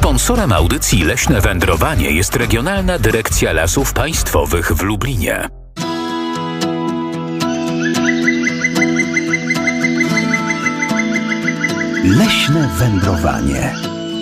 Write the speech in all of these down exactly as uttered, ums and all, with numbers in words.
Sponsorem audycji Leśne Wędrowanie jest Regionalna Dyrekcja Lasów Państwowych w Lublinie. Leśne Wędrowanie.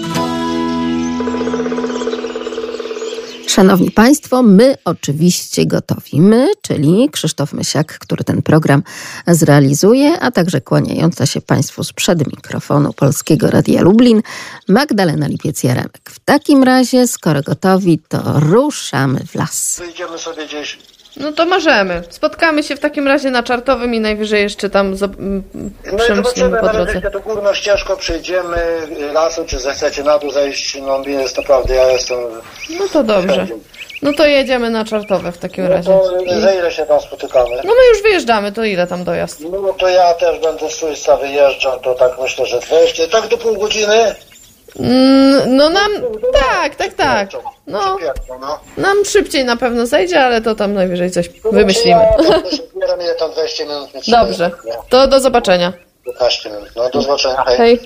Szanowni Państwo, my oczywiście gotowi. My, czyli Krzysztof Mysiak, który ten program zrealizuje, a także kłaniająca się Państwu sprzed mikrofonu Polskiego Radia Lublin, Magdalena Lipiec-Jaremek. W takim razie, skoro gotowi, to ruszamy w las. Wyjdziemy sobie gdzieś. No to możemy. Spotkamy się w takim razie na Czartowym i najwyżej jeszcze tam z... No i zobaczymy, nawet to górną ścieżką przejdziemy lasem, czy zechcecie na dół zejść, no jest naprawdę, ja jestem... No to dobrze. No to jedziemy na Czartowe w takim no razie. To za ile się tam spotykamy? No my już wyjeżdżamy, to ile tam dojazd? No to ja też będę z Suica wyjeżdżał, to tak myślę, że dwadzieścia, tak do pół godziny? Mm, no nam, tak, tak, tak. No, nam szybciej na pewno zejdzie, ale to tam najwyżej coś wymyślimy. Ja tam dwadzieścia minut. Dobrze, to do zobaczenia. piętnaście minut, no do zobaczenia, hej. Hej.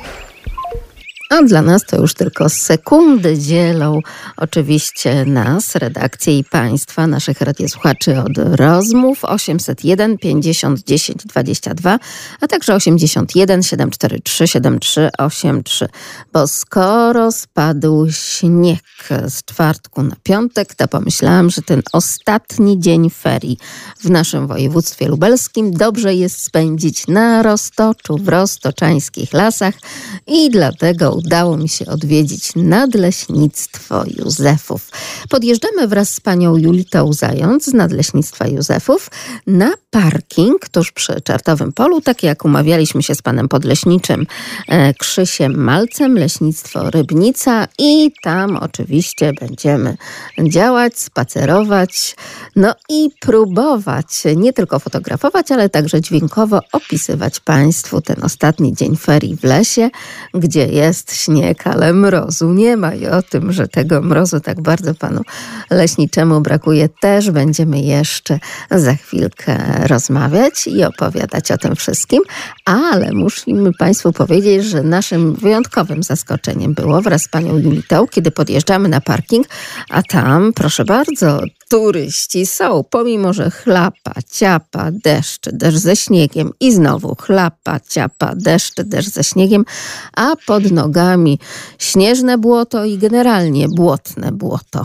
A dla nas to już tylko sekundy dzielą oczywiście nas, redakcję i Państwa, naszych radiosłuchaczy od rozmów osiemset jeden pięćdziesiąt dziesięć dwadzieścia dwa, a także osiemdziesiąt jeden siedemset czterdzieści trzy siedemdziesiąt trzy osiemdziesiąt trzy. Bo skoro spadł śnieg z czwartku na piątek, to pomyślałam, że ten ostatni dzień ferii w naszym województwie lubelskim dobrze jest spędzić na Roztoczu, w roztoczańskich lasach i dlatego udało mi się odwiedzić Nadleśnictwo Józefów. Podjeżdżamy wraz z panią Julitą Zając z Nadleśnictwa Józefów na parking tuż przy Czartowym Polu, tak jak umawialiśmy się z panem podleśniczym e, Krzysiem Malcem, Leśnictwo Rybnica, i tam oczywiście będziemy działać, spacerować, no i próbować nie tylko fotografować, ale także dźwiękowo opisywać państwu ten ostatni dzień ferii w lesie, gdzie jest śnieg, ale mrozu nie ma, i o tym, że tego mrozu tak bardzo panu leśniczemu brakuje, też będziemy jeszcze za chwilkę rozmawiać i opowiadać o tym wszystkim, ale musimy państwu powiedzieć, że naszym wyjątkowym zaskoczeniem było wraz z panią Julitą, kiedy podjeżdżamy na parking, a tam, proszę bardzo, turyści są, pomimo że chlapa, ciapa, deszcz, deszcz ze śniegiem i znowu chlapa, ciapa, deszcz, deszcz ze śniegiem, a pod nogami śnieżne błoto i generalnie błotne błoto.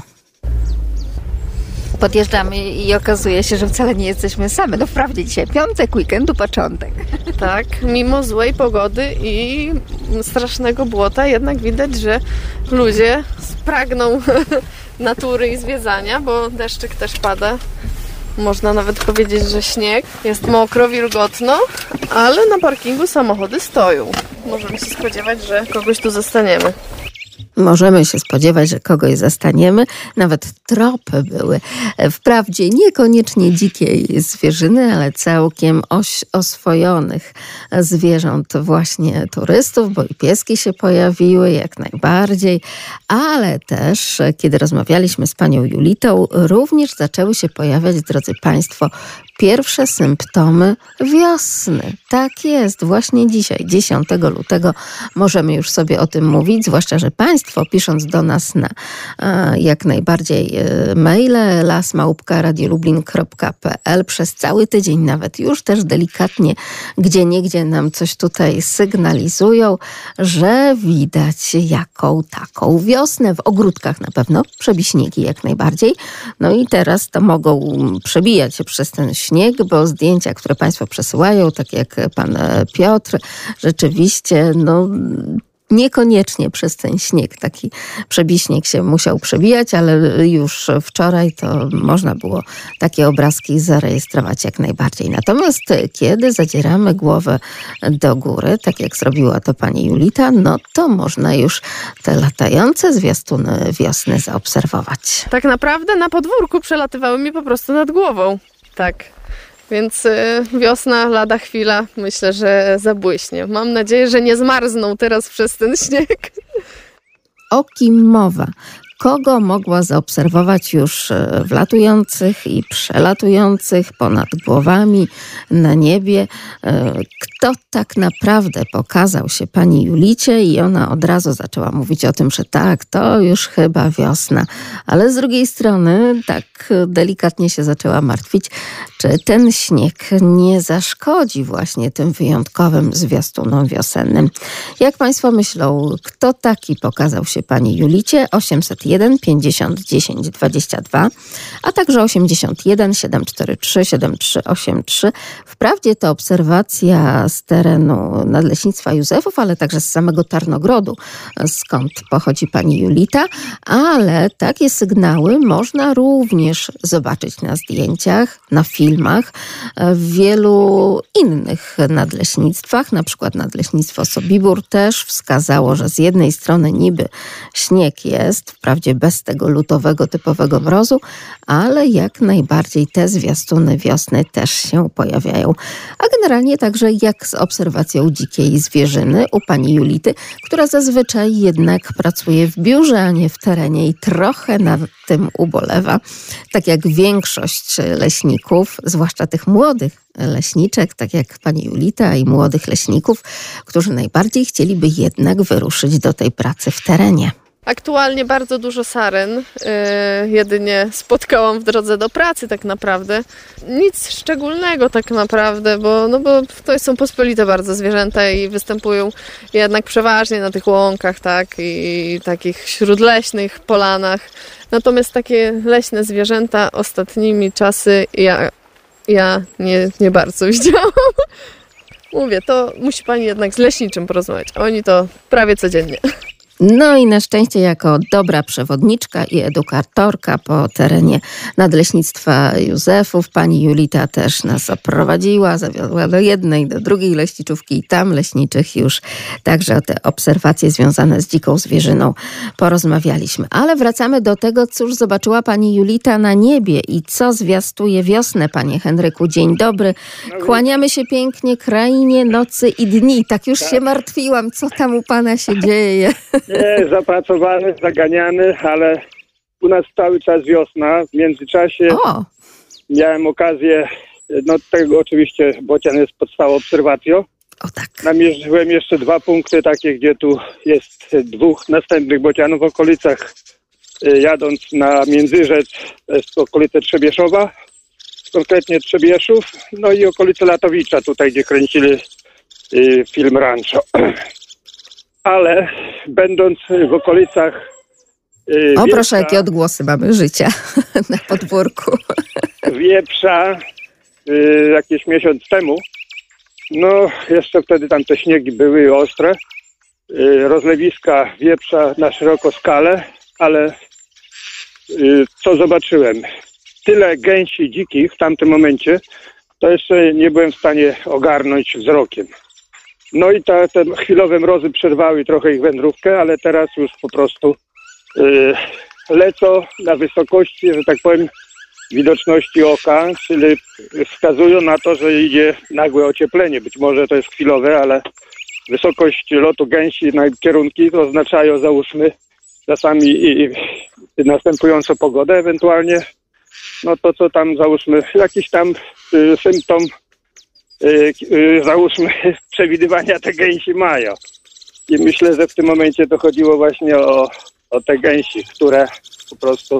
Podjeżdżamy i okazuje się, że wcale nie jesteśmy same. No wprawdzie dzisiaj piątek, weekendu początek. Tak, mimo złej pogody i strasznego błota jednak widać, że ludzie spragną natury i zwiedzania, bo deszczyk też pada. Można nawet powiedzieć, że śnieg. Jest mokro, wilgotno, ale na parkingu samochody stoją. Możemy się spodziewać, że kogoś tu zastaniemy. Możemy się spodziewać, że kogoś zastaniemy. Nawet tropy były. Wprawdzie niekoniecznie dzikiej zwierzyny, ale całkiem oś- oswojonych zwierząt właśnie turystów, bo i pieski się pojawiły jak najbardziej, ale też, kiedy rozmawialiśmy z panią Julitą, również zaczęły się pojawiać, drodzy państwo, pierwsze symptomy wiosny. Tak jest, właśnie dzisiaj, dziesiątego lutego, możemy już sobie o tym mówić, zwłaszcza, że państwo, pisząc do nas na a, jak najbardziej e, maile las małpka radiolublin kropka pe el przez cały tydzień nawet już też delikatnie gdzieniegdzie nam coś tutaj sygnalizują, że widać jaką taką wiosnę. W ogródkach na pewno przebiśniegi jak najbardziej. No i teraz to mogą przebijać się przez ten śnieg, bo zdjęcia, które państwo przesyłają, tak jak pan Piotr, rzeczywiście no niekoniecznie przez ten śnieg taki przebiśnieg się musiał przebijać, ale już wczoraj to można było takie obrazki zarejestrować jak najbardziej. Natomiast kiedy zadzieramy głowę do góry, tak jak zrobiła to pani Julita, no to można już te latające zwiastuny wiosny zaobserwować. Tak naprawdę na podwórku przelatywały mi po prostu nad głową. Tak. Więc wiosna lada chwila, myślę, że zabłyśnie. Mam nadzieję, że nie zmarzną teraz przez ten śnieg. O kim mowa? kogo mogła zaobserwować już wlatujących i przelatujących ponad głowami na niebie. Kto tak naprawdę pokazał się pani Julicie i ona od razu zaczęła mówić o tym, że tak, to już chyba wiosna. Ale z drugiej strony tak delikatnie się zaczęła martwić, czy ten śnieg nie zaszkodzi właśnie tym wyjątkowym zwiastunom wiosennym. Jak państwo myślą, kto taki pokazał się pani Julicie? osiemset jeden pięćdziesiąt dziesięć dwadzieścia dwa, a także osiemdziesiąt jeden siedem cztery trzy siedem trzy osiem trzy. Wprawdzie to obserwacja z terenu Nadleśnictwa Józefów, ale także z samego Tarnogrodu, skąd pochodzi pani Julita, ale takie sygnały można również zobaczyć na zdjęciach, na filmach w wielu innych nadleśnictwach, na przykład Nadleśnictwo Sobibór też wskazało, że z jednej strony niby śnieg jest, wprawdzie bez tego lutowego typowego mrozu, ale jak najbardziej te zwiastuny wiosny też się pojawiają. A generalnie także jak z obserwacją dzikiej zwierzyny u pani Julity, która zazwyczaj jednak pracuje w biurze, a nie w terenie i trochę nad tym ubolewa. Tak jak większość leśników, zwłaszcza tych młodych leśniczek, tak jak pani Julita i młodych leśników, którzy najbardziej chcieliby jednak wyruszyć do tej pracy w terenie. Aktualnie bardzo dużo saren, yy, jedynie spotkałam w drodze do pracy tak naprawdę. Nic szczególnego tak naprawdę, bo, no bo to są pospolite bardzo zwierzęta i występują jednak przeważnie na tych łąkach, tak, i takich śródleśnych polanach. Natomiast takie leśne zwierzęta ostatnimi czasy ja, ja nie, nie bardzo widziałam. Mówię, to musi pani jednak z leśniczym porozmawiać. Oni to prawie codziennie. No i na szczęście jako dobra przewodniczka i edukatorka po terenie Nadleśnictwa Józefów pani Julita też nas oprowadziła, zawiodła do jednej, do drugiej leśniczówki i tam leśniczych już także o te obserwacje związane z dziką zwierzyną porozmawialiśmy. Ale wracamy do tego, cóż zobaczyła pani Julita na niebie i co zwiastuje wiosnę, panie Henryku. Dzień dobry. Kłaniamy się pięknie krainie nocy i dni. Tak już się martwiłam, co tam u pana się dzieje. Nie, zapracowany, zaganiany, ale u nas cały czas wiosna. W międzyczasie o. miałem okazję, no tego oczywiście bocian jest pod stałą obserwacją. O tak. Namierzyłem jeszcze dwa punkty takie, gdzie tu jest dwóch następnych bocianów w okolicach. Jadąc na Międzyrzec, to jest okolice Trzebieszowa, konkretnie Trzebieszów, no i okolice Latowicza, tutaj gdzie kręcili film Rancho. Ale będąc w okolicach yy, O Wieprza, proszę, jakie odgłosy mamy życia na podwórku. Wieprza yy, jakiś miesiąc temu, no jeszcze wtedy tam te śniegi były ostre, yy, rozlewiska wieprza na szeroką skalę, ale yy, co zobaczyłem? Tyle gęsi dzikich w tamtym momencie, to jeszcze nie byłem w stanie ogarnąć wzrokiem. No i ta, te chwilowe mrozy przerwały trochę ich wędrówkę, ale teraz już po prostu yy, lecą na wysokości, że tak powiem, widoczności oka, czyli wskazują na to, że idzie nagłe ocieplenie. Być może to jest chwilowe, ale wysokość lotu gęsi na kierunki to oznaczają, załóżmy, czasami i, i następującą pogodę, ewentualnie no to co tam, załóżmy, jakiś tam y, symptom Yy, yy, załóżmy, przewidywania te gęsi mają. I myślę, że w tym momencie to chodziło właśnie o, o te gęsi, które po prostu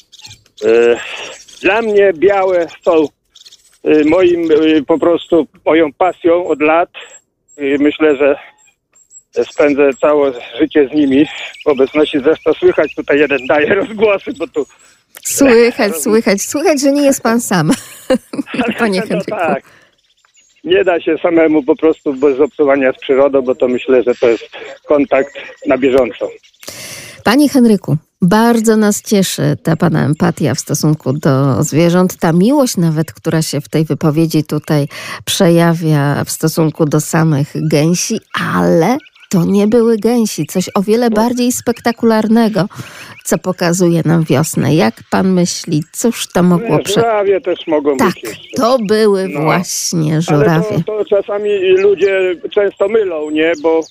yy, dla mnie białe są yy, moim yy, po prostu moją pasją od lat. Yy, myślę, że spędzę całe życie z nimi. W obecności zresztą słychać, tutaj jeden daje rozgłosy, bo tu... Słychać, słychać, słychać, że nie jest pan sam, panie Henryku. No tak. Nie da się samemu po prostu bez obcowania z przyrodą, bo to myślę, że to jest kontakt na bieżąco. Panie Henryku, bardzo nas cieszy ta pana empatia w stosunku do zwierząt, ta miłość nawet, która się w tej wypowiedzi tutaj przejawia w stosunku do samych gęsi, ale to nie były gęsi, coś o wiele bardziej spektakularnego, co pokazuje nam wiosnę. Jak pan myśli, cóż to mogło... Prze... Żurawie też mogą tak, być jeszcze. to były no. właśnie żurawie. Ale to, to czasami ludzie często mylą, nie? Bo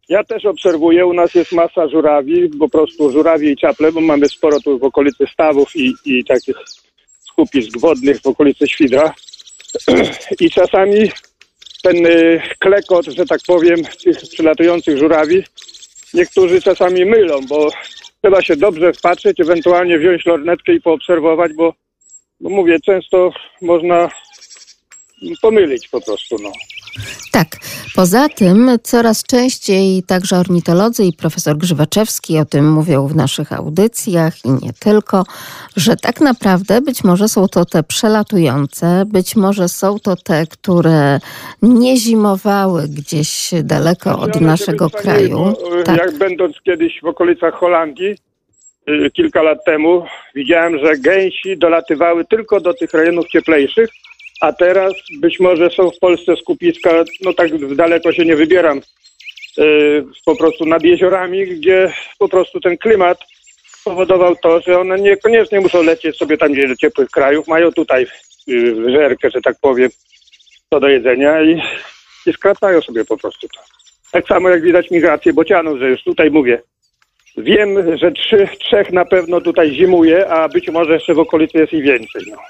Ja też obserwuję, u nas jest masa żurawi, po prostu żurawie i czaple, bo mamy sporo tu w okolicy stawów i, i takich skupisk wodnych w okolicy Świdra. I czasami ten y, klekot, że tak powiem, tych przylatujących żurawi, niektórzy czasami mylą, bo trzeba się dobrze wpatrzeć, ewentualnie wziąć lornetkę i poobserwować, bo, bo mówię, często można pomylić po prostu, no. Tak. Poza tym coraz częściej także ornitolodzy i profesor Grzywaczewski o tym mówią w naszych audycjach i nie tylko, że tak naprawdę być może są to te przelatujące, być może są to te, które nie zimowały gdzieś daleko od naszego kraju. Bo, tak. Jak będąc kiedyś w okolicach Holandii, y, kilka lat temu, widziałem, że gęsi dolatywały tylko do tych rejonów cieplejszych, a teraz być może są w Polsce skupiska, no tak daleko się nie wybieram, yy, po prostu nad jeziorami, gdzie po prostu ten klimat spowodował to, że one niekoniecznie muszą lecieć sobie tam gdzieś do ciepłych krajów, mają tutaj yy, żerkę, że tak powiem, co do jedzenia i, i skracają sobie po prostu to. Tak samo jak widać migrację bocianów, że już tutaj mówię, wiem, że trzy, trzech na pewno tutaj zimuje, a być może jeszcze w okolicy jest i więcej, no.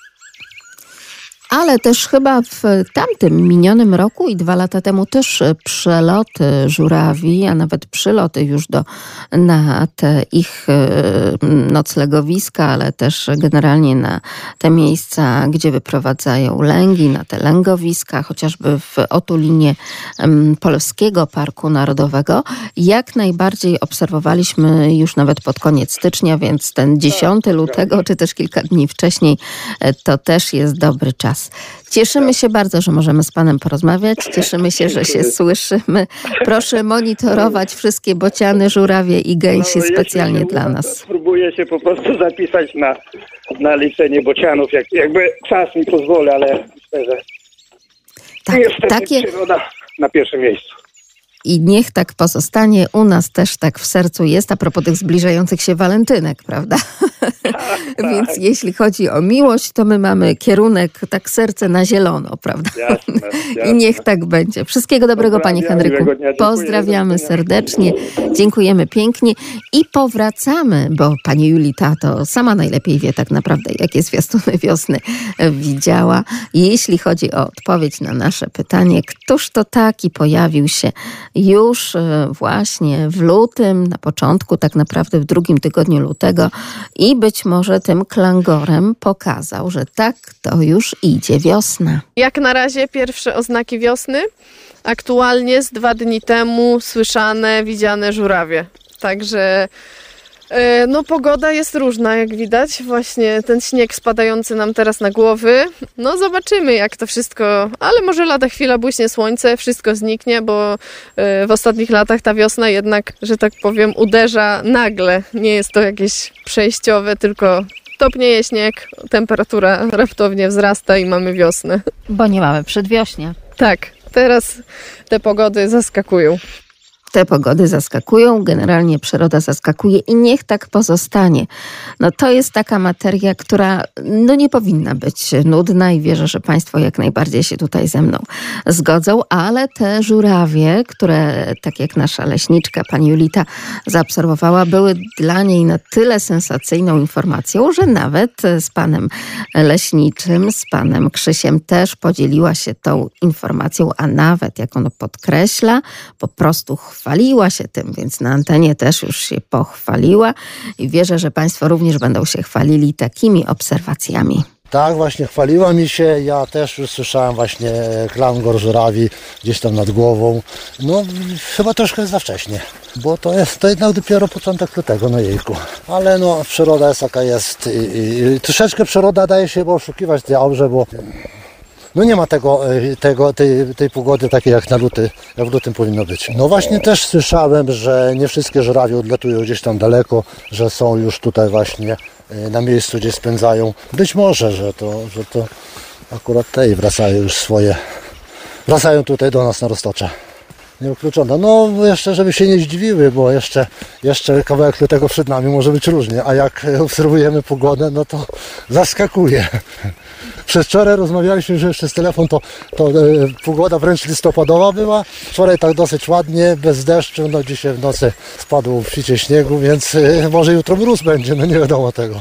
Ale też chyba w tamtym minionym roku i dwa lata temu też przeloty żurawi, a nawet przyloty już do, na te ich noclegowiska, ale też generalnie na te miejsca, gdzie wyprowadzają lęgi, na te lęgowiska, chociażby w otulinie Polskiego Parku Narodowego. Jak najbardziej obserwowaliśmy już nawet pod koniec stycznia, więc ten dziesiątego lutego, czy też kilka dni wcześniej, to też jest dobry czas. Cieszymy się bardzo, że możemy z panem porozmawiać. Cieszymy się, że się słyszymy. Proszę monitorować wszystkie bociany, żurawie i gęsi no, specjalnie dla nas. Spróbuję się po prostu zapisać na, na liczenie bocianów, jak, jakby czas mi pozwoli, ale myślę, że tak, niestety takie... przyroda na pierwszym miejscu. I niech tak pozostanie. U nas też tak w sercu jest, a propos tych zbliżających się walentynek, prawda? Tak, Więc tak. jeśli chodzi o miłość, to my mamy kierunek tak serce na zielono, prawda? Jasne, jasne. I niech tak będzie. Wszystkiego dobrego, panie Henryku. Pozdrawiamy serdecznie. Dziękujemy pięknie. I powracamy, bo pani Julita to sama najlepiej wie tak naprawdę, jakie zwiastuny wiosny widziała. Jeśli chodzi o odpowiedź na nasze pytanie, któż to taki pojawił się już właśnie w lutym, na początku, tak naprawdę w drugim tygodniu lutego i być może tym klangorem pokazał, że tak, to już idzie wiosna. Jak na razie pierwsze oznaki wiosny, aktualnie z dwa dni temu słyszane, widziane żurawie. Także no pogoda jest różna, jak widać. Właśnie ten śnieg spadający nam teraz na głowy. No zobaczymy, jak to wszystko... Ale może lada chwila, błyśnie słońce, wszystko zniknie, bo w ostatnich latach ta wiosna jednak, że tak powiem, uderza nagle. Nie jest to jakieś przejściowe, tylko topnieje śnieg, temperatura raptownie wzrasta i mamy wiosnę. Bo nie mamy przedwiośnia. Tak, teraz te pogody zaskakują. Te pogody zaskakują, generalnie przyroda zaskakuje i niech tak pozostanie. No to jest taka materia, która no nie powinna być nudna i wierzę, że państwo jak najbardziej się tutaj ze mną zgodzą, ale te żurawie, które tak jak nasza leśniczka, pani Julita zaobserwowała, były dla niej na tyle sensacyjną informacją, że nawet z panem leśniczym, z panem Krzysiem też podzieliła się tą informacją, a nawet, jak on podkreśla, po prostu chwaliła się tym, więc na antenie też już się pochwaliła i wierzę, że państwo również będą się chwalili takimi obserwacjami. Tak, właśnie chwaliła mi się, ja też już słyszałem właśnie klangor żurawi gdzieś tam nad głową. No chyba troszkę za wcześnie, bo to jest to jednak dopiero początek lutego, no jejku. Ale no przyroda jest jaka jest i, i, i troszeczkę przyroda daje się oszukiwać tej aurze, bo no nie ma tego, tego, tej, tej pogody takiej jak na luty, jak w lutym powinno być. No właśnie też słyszałem, że nie wszystkie żurawie odlatują gdzieś tam daleko, że są już tutaj właśnie na miejscu, gdzie spędzają. Być może, że to, że to akurat te wracają już swoje, wracają tutaj do nas na Roztocze. Nieukluczone. No jeszcze, żeby się nie zdziwiły, bo jeszcze, jeszcze kawałek lutego przed nami może być różnie, a jak obserwujemy pogodę, no to zaskakuje. Przez wczoraj rozmawialiśmy, że przez telefon to, to e, pogoda wręcz listopadowa była. Wczoraj tak dosyć ładnie, bez deszczu, no dzisiaj w nocy spadło obficie śniegu, więc e, może jutro mróz będzie, no nie wiadomo tego.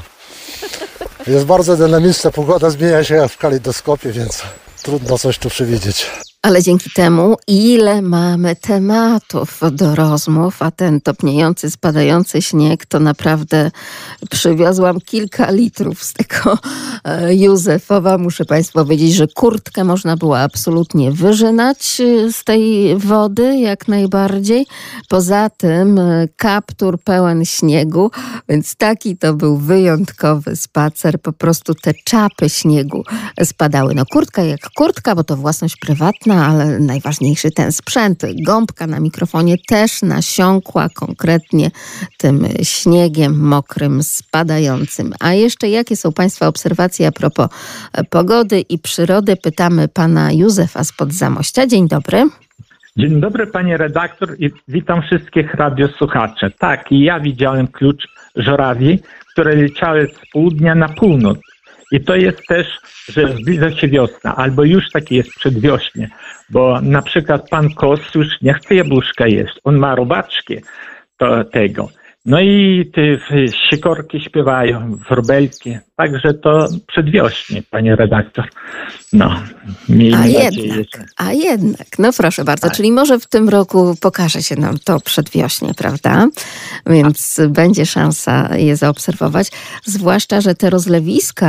Jest bardzo dynamiczna pogoda, zmienia się jak w kalejdoskopie, więc trudno coś tu przewidzieć. Ale dzięki temu, ile mamy tematów do rozmów, a ten topniejący, spadający śnieg, to naprawdę przywiozłam kilka litrów z tego Józefowa. Muszę Państwu powiedzieć, że kurtkę można było absolutnie wyżynać z tej wody, jak najbardziej. Poza tym kaptur pełen śniegu, więc taki to był wyjątkowy spacer. Po prostu te czapy śniegu spadały. No kurtka jak kurtka, bo to własność prywatna, ale najważniejszy ten sprzęt. Gąbka na mikrofonie też nasiąkła konkretnie tym śniegiem mokrym, spadającym. A jeszcze jakie są Państwa obserwacje a propos pogody i przyrody? Pytamy pana Józefa spod Zamościa. Dzień dobry. Dzień dobry, pani redaktor, i witam wszystkich radiosłuchaczy. Tak, i ja widziałem klucz żurawi, które leciały z południa na północ. I to jest też, że zbliża się wiosna, albo już takie jest przedwiośnie, bo na przykład pan Kos już nie chce jabłuszka jeść, on ma robaczki to, tego. No i te sikorki śpiewają, wróbelki, także to przedwiośnie, pani redaktor. No, miejmy a nadzieję, jednak, że... a jednak, no proszę bardzo, tak. Czyli może w tym roku pokaże się nam to przedwiośnie, prawda? Więc tak. Będzie szansa je zaobserwować. Zwłaszcza, że te rozlewiska,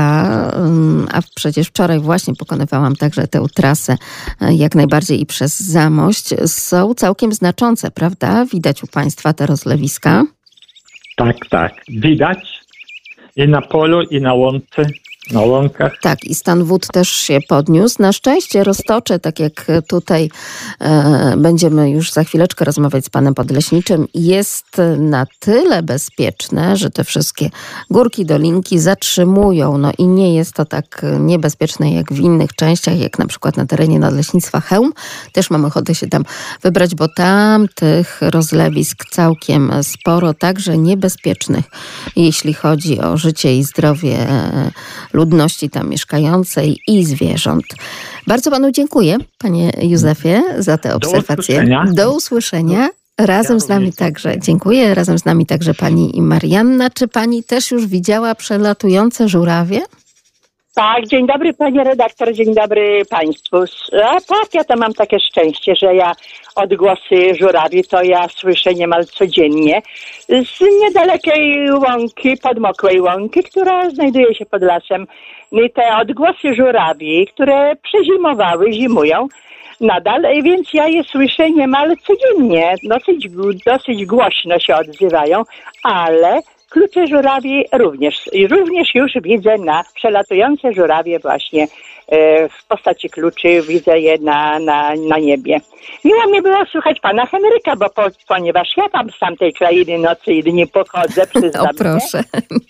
a przecież wczoraj właśnie pokonywałam także tę trasę jak najbardziej i przez Zamość, są całkiem znaczące, prawda? Widać u Państwa te rozlewiska? Tak, tak. Widać i na polu, i na łące, na łąkach. Tak, i stan wód też się podniósł. Na szczęście Roztocze, tak jak tutaj e, będziemy już za chwileczkę rozmawiać z panem podleśniczym, jest na tyle bezpieczne, że te wszystkie górki, dolinki zatrzymują. No i nie jest to tak niebezpieczne jak w innych częściach, jak na przykład na terenie Nadleśnictwa Chełm. Też mam ochotę się tam wybrać, bo tam tych rozlewisk całkiem sporo, także niebezpiecznych, jeśli chodzi o życie i zdrowie ludności tam mieszkającej i zwierząt. Bardzo panu dziękuję, panie Józefie, za te obserwacje. Do usłyszenia. Do usłyszenia. Razem z nami także, dziękuję, razem z nami także pani Marianna. Czy pani też już widziała przelatujące żurawie? Tak, dzień dobry panie redaktor, dzień dobry państwu. A tak, ja to mam takie szczęście, że ja odgłosy żurawi to ja słyszę niemal codziennie z niedalekiej łąki, podmokłej łąki, która znajduje się pod lasem. I te odgłosy żurawi, które przezimowały, zimują nadal, więc ja je słyszę niemal codziennie. Dosyć, dosyć głośno się odzywają, ale klucze żurawi również, również już widzę na przelatujące żurawie właśnie e, w postaci kluczy, widzę je na, na, na niebie. Miło mi było słuchać pana Henryka, bo po, ponieważ ja tam z tamtej krainy nocy i dni pochodzę, przyznam. O proszę.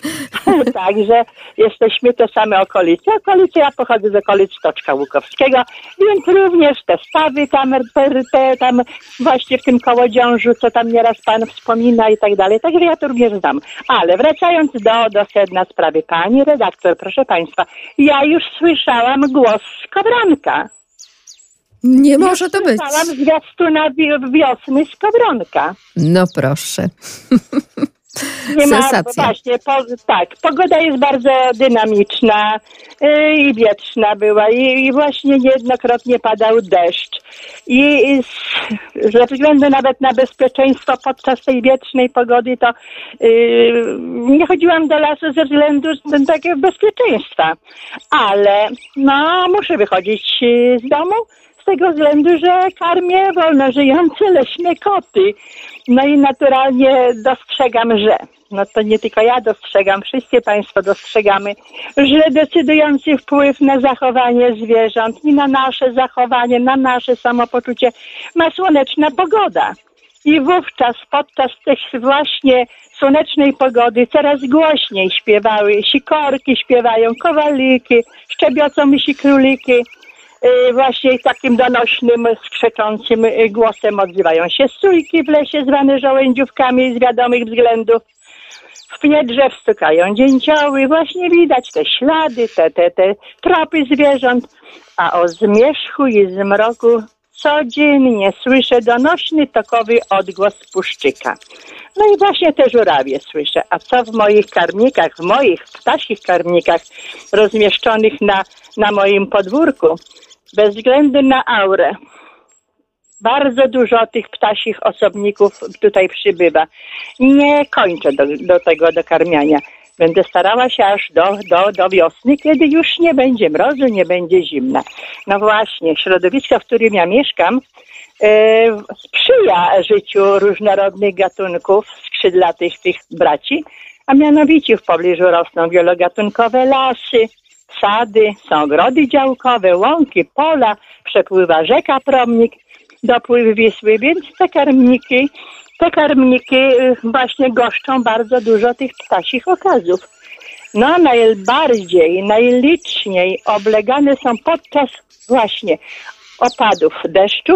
Także jesteśmy te same okolice. Okolice, ja pochodzę z okolic Stoczka Łukowskiego, więc również te stawy tam, te, te, tam właśnie w tym Kołodziążu, co tam nieraz pan wspomina i tak dalej. Także ja to również znam. Ale wracając do, do sedna sprawy, pani redaktor, proszę państwa, ja już słyszałam głos skowronka. Nie może to być. Słyszałam zwiastuna wiosny skowronka. No proszę. Nie ma, sensacja. Właśnie, po, tak, pogoda jest bardzo dynamiczna yy, i wietrzna była i, i właśnie niejednokrotnie padał deszcz. I, i ze względu nawet na bezpieczeństwo podczas tej wietrznej pogody to yy, nie chodziłam do lasu ze względu na takie bezpieczeństwa. Ale no, muszę wychodzić z domu z tego względu, że karmię wolno żyjące leśne koty. No i naturalnie dostrzegam, że, no to nie tylko ja dostrzegam, wszyscy państwo dostrzegamy, że decydujący wpływ na zachowanie zwierząt i na nasze zachowanie, na nasze samopoczucie ma słoneczna pogoda. I wówczas podczas tej właśnie słonecznej pogody coraz głośniej śpiewały sikorki, śpiewają kowaliki, szczebiocą mysi króliki. właśnie takim donośnym, skrzeczącym głosem odzywają się sójki w lesie zwane żołędziówkami z wiadomych względów. W pnie drzew stukają dzięcioły, właśnie widać te ślady, te, te, te tropy zwierząt, a o zmierzchu i zmroku codziennie słyszę donośny, tokowy odgłos puszczyka. No i właśnie te żurawie słyszę. A co w moich karmnikach, w moich ptasich karmnikach rozmieszczonych na, na moim podwórku, bez względu na aurę, bardzo dużo tych ptasich osobników tutaj przybywa. Nie kończę do, do tego dokarmiania. Będę starała się aż do, do, do wiosny, kiedy już nie będzie mrozu, nie będzie zimna. No właśnie, środowisko, w którym ja mieszkam, e, sprzyja życiu różnorodnych gatunków skrzydlatych tych braci, a mianowicie w pobliżu rosną wielogatunkowe lasy, sady, są ogrody działkowe, łąki, pola, przepływa rzeka Promnik, dopływ Wisły, więc te karmniki, te karmniki właśnie goszczą bardzo dużo tych ptasich okazów. No najbardziej, najliczniej oblegane są podczas właśnie opadów deszczów,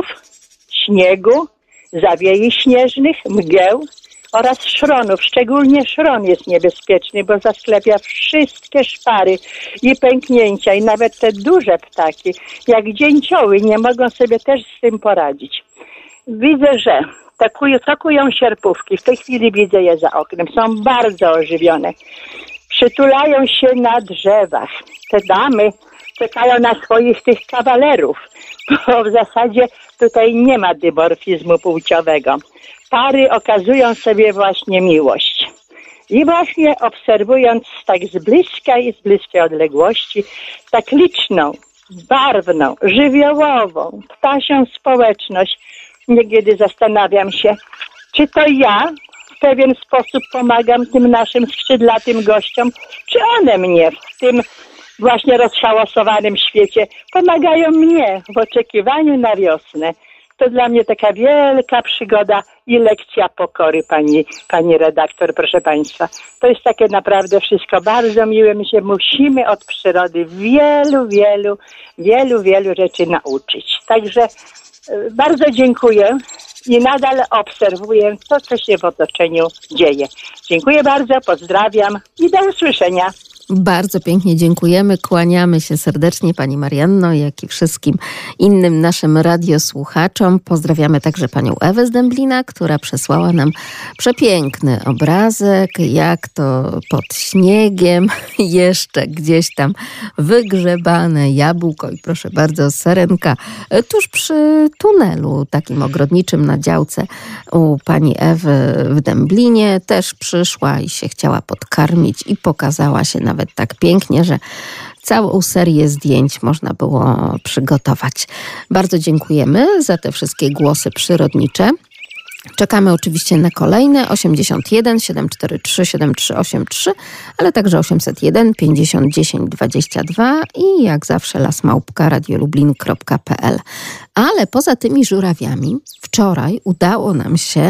śniegu, zawiei śnieżnych, mgieł oraz szronów. Szczególnie szron jest niebezpieczny, bo zasklepia wszystkie szpary i pęknięcia i nawet te duże ptaki, jak dzięcioły, nie mogą sobie też z tym poradzić. Widzę, że takują, takują sierpówki. W tej chwili widzę je za oknem. Są bardzo ożywione. Przytulają się na drzewach. Te damy czekają na swoich tych kawalerów, bo w zasadzie tutaj nie ma dymorfizmu płciowego. Pary okazują sobie właśnie miłość. I właśnie obserwując tak z bliska i z bliskiej odległości tak liczną, barwną, żywiołową, ptasią społeczność, niekiedy zastanawiam się, czy to ja w pewien sposób pomagam tym naszym skrzydlatym gościom, czy one mnie w tym właśnie rozhałasowanym świecie pomagają mnie w oczekiwaniu na wiosnę. To dla mnie taka wielka przygoda i lekcja pokory, pani, pani redaktor, proszę państwa. To jest takie naprawdę wszystko bardzo miłe. My się musimy od przyrody wielu, wielu, wielu, wielu rzeczy nauczyć. Także bardzo dziękuję i nadal obserwuję to, co się w otoczeniu dzieje. Dziękuję bardzo, pozdrawiam i do usłyszenia. Bardzo pięknie dziękujemy, kłaniamy się serdecznie pani Marianno, jak i wszystkim innym naszym radiosłuchaczom. Pozdrawiamy także panią Ewę z Dęblina, która przesłała nam przepiękny obrazek, jak to pod śniegiem jeszcze gdzieś tam wygrzebane jabłko i proszę bardzo, serenka tuż przy tunelu takim ogrodniczym na działce u pani Ewy w Dęblinie. Też przyszła i się chciała podkarmić i pokazała się na nawet tak pięknie, że całą serię zdjęć można było przygotować. Bardzo dziękujemy za te wszystkie głosy przyrodnicze. Czekamy oczywiście na kolejne osiemdziesiąt jeden siedemset czterdzieści trzy siedemset trzy osiemdziesiąt trzy, ale także osiemset jeden pięćdziesiąt dziesięć dwadzieścia dwa i jak zawsze lasmałpka radiolublin kropka pe el. Ale poza tymi żurawiami wczoraj udało nam się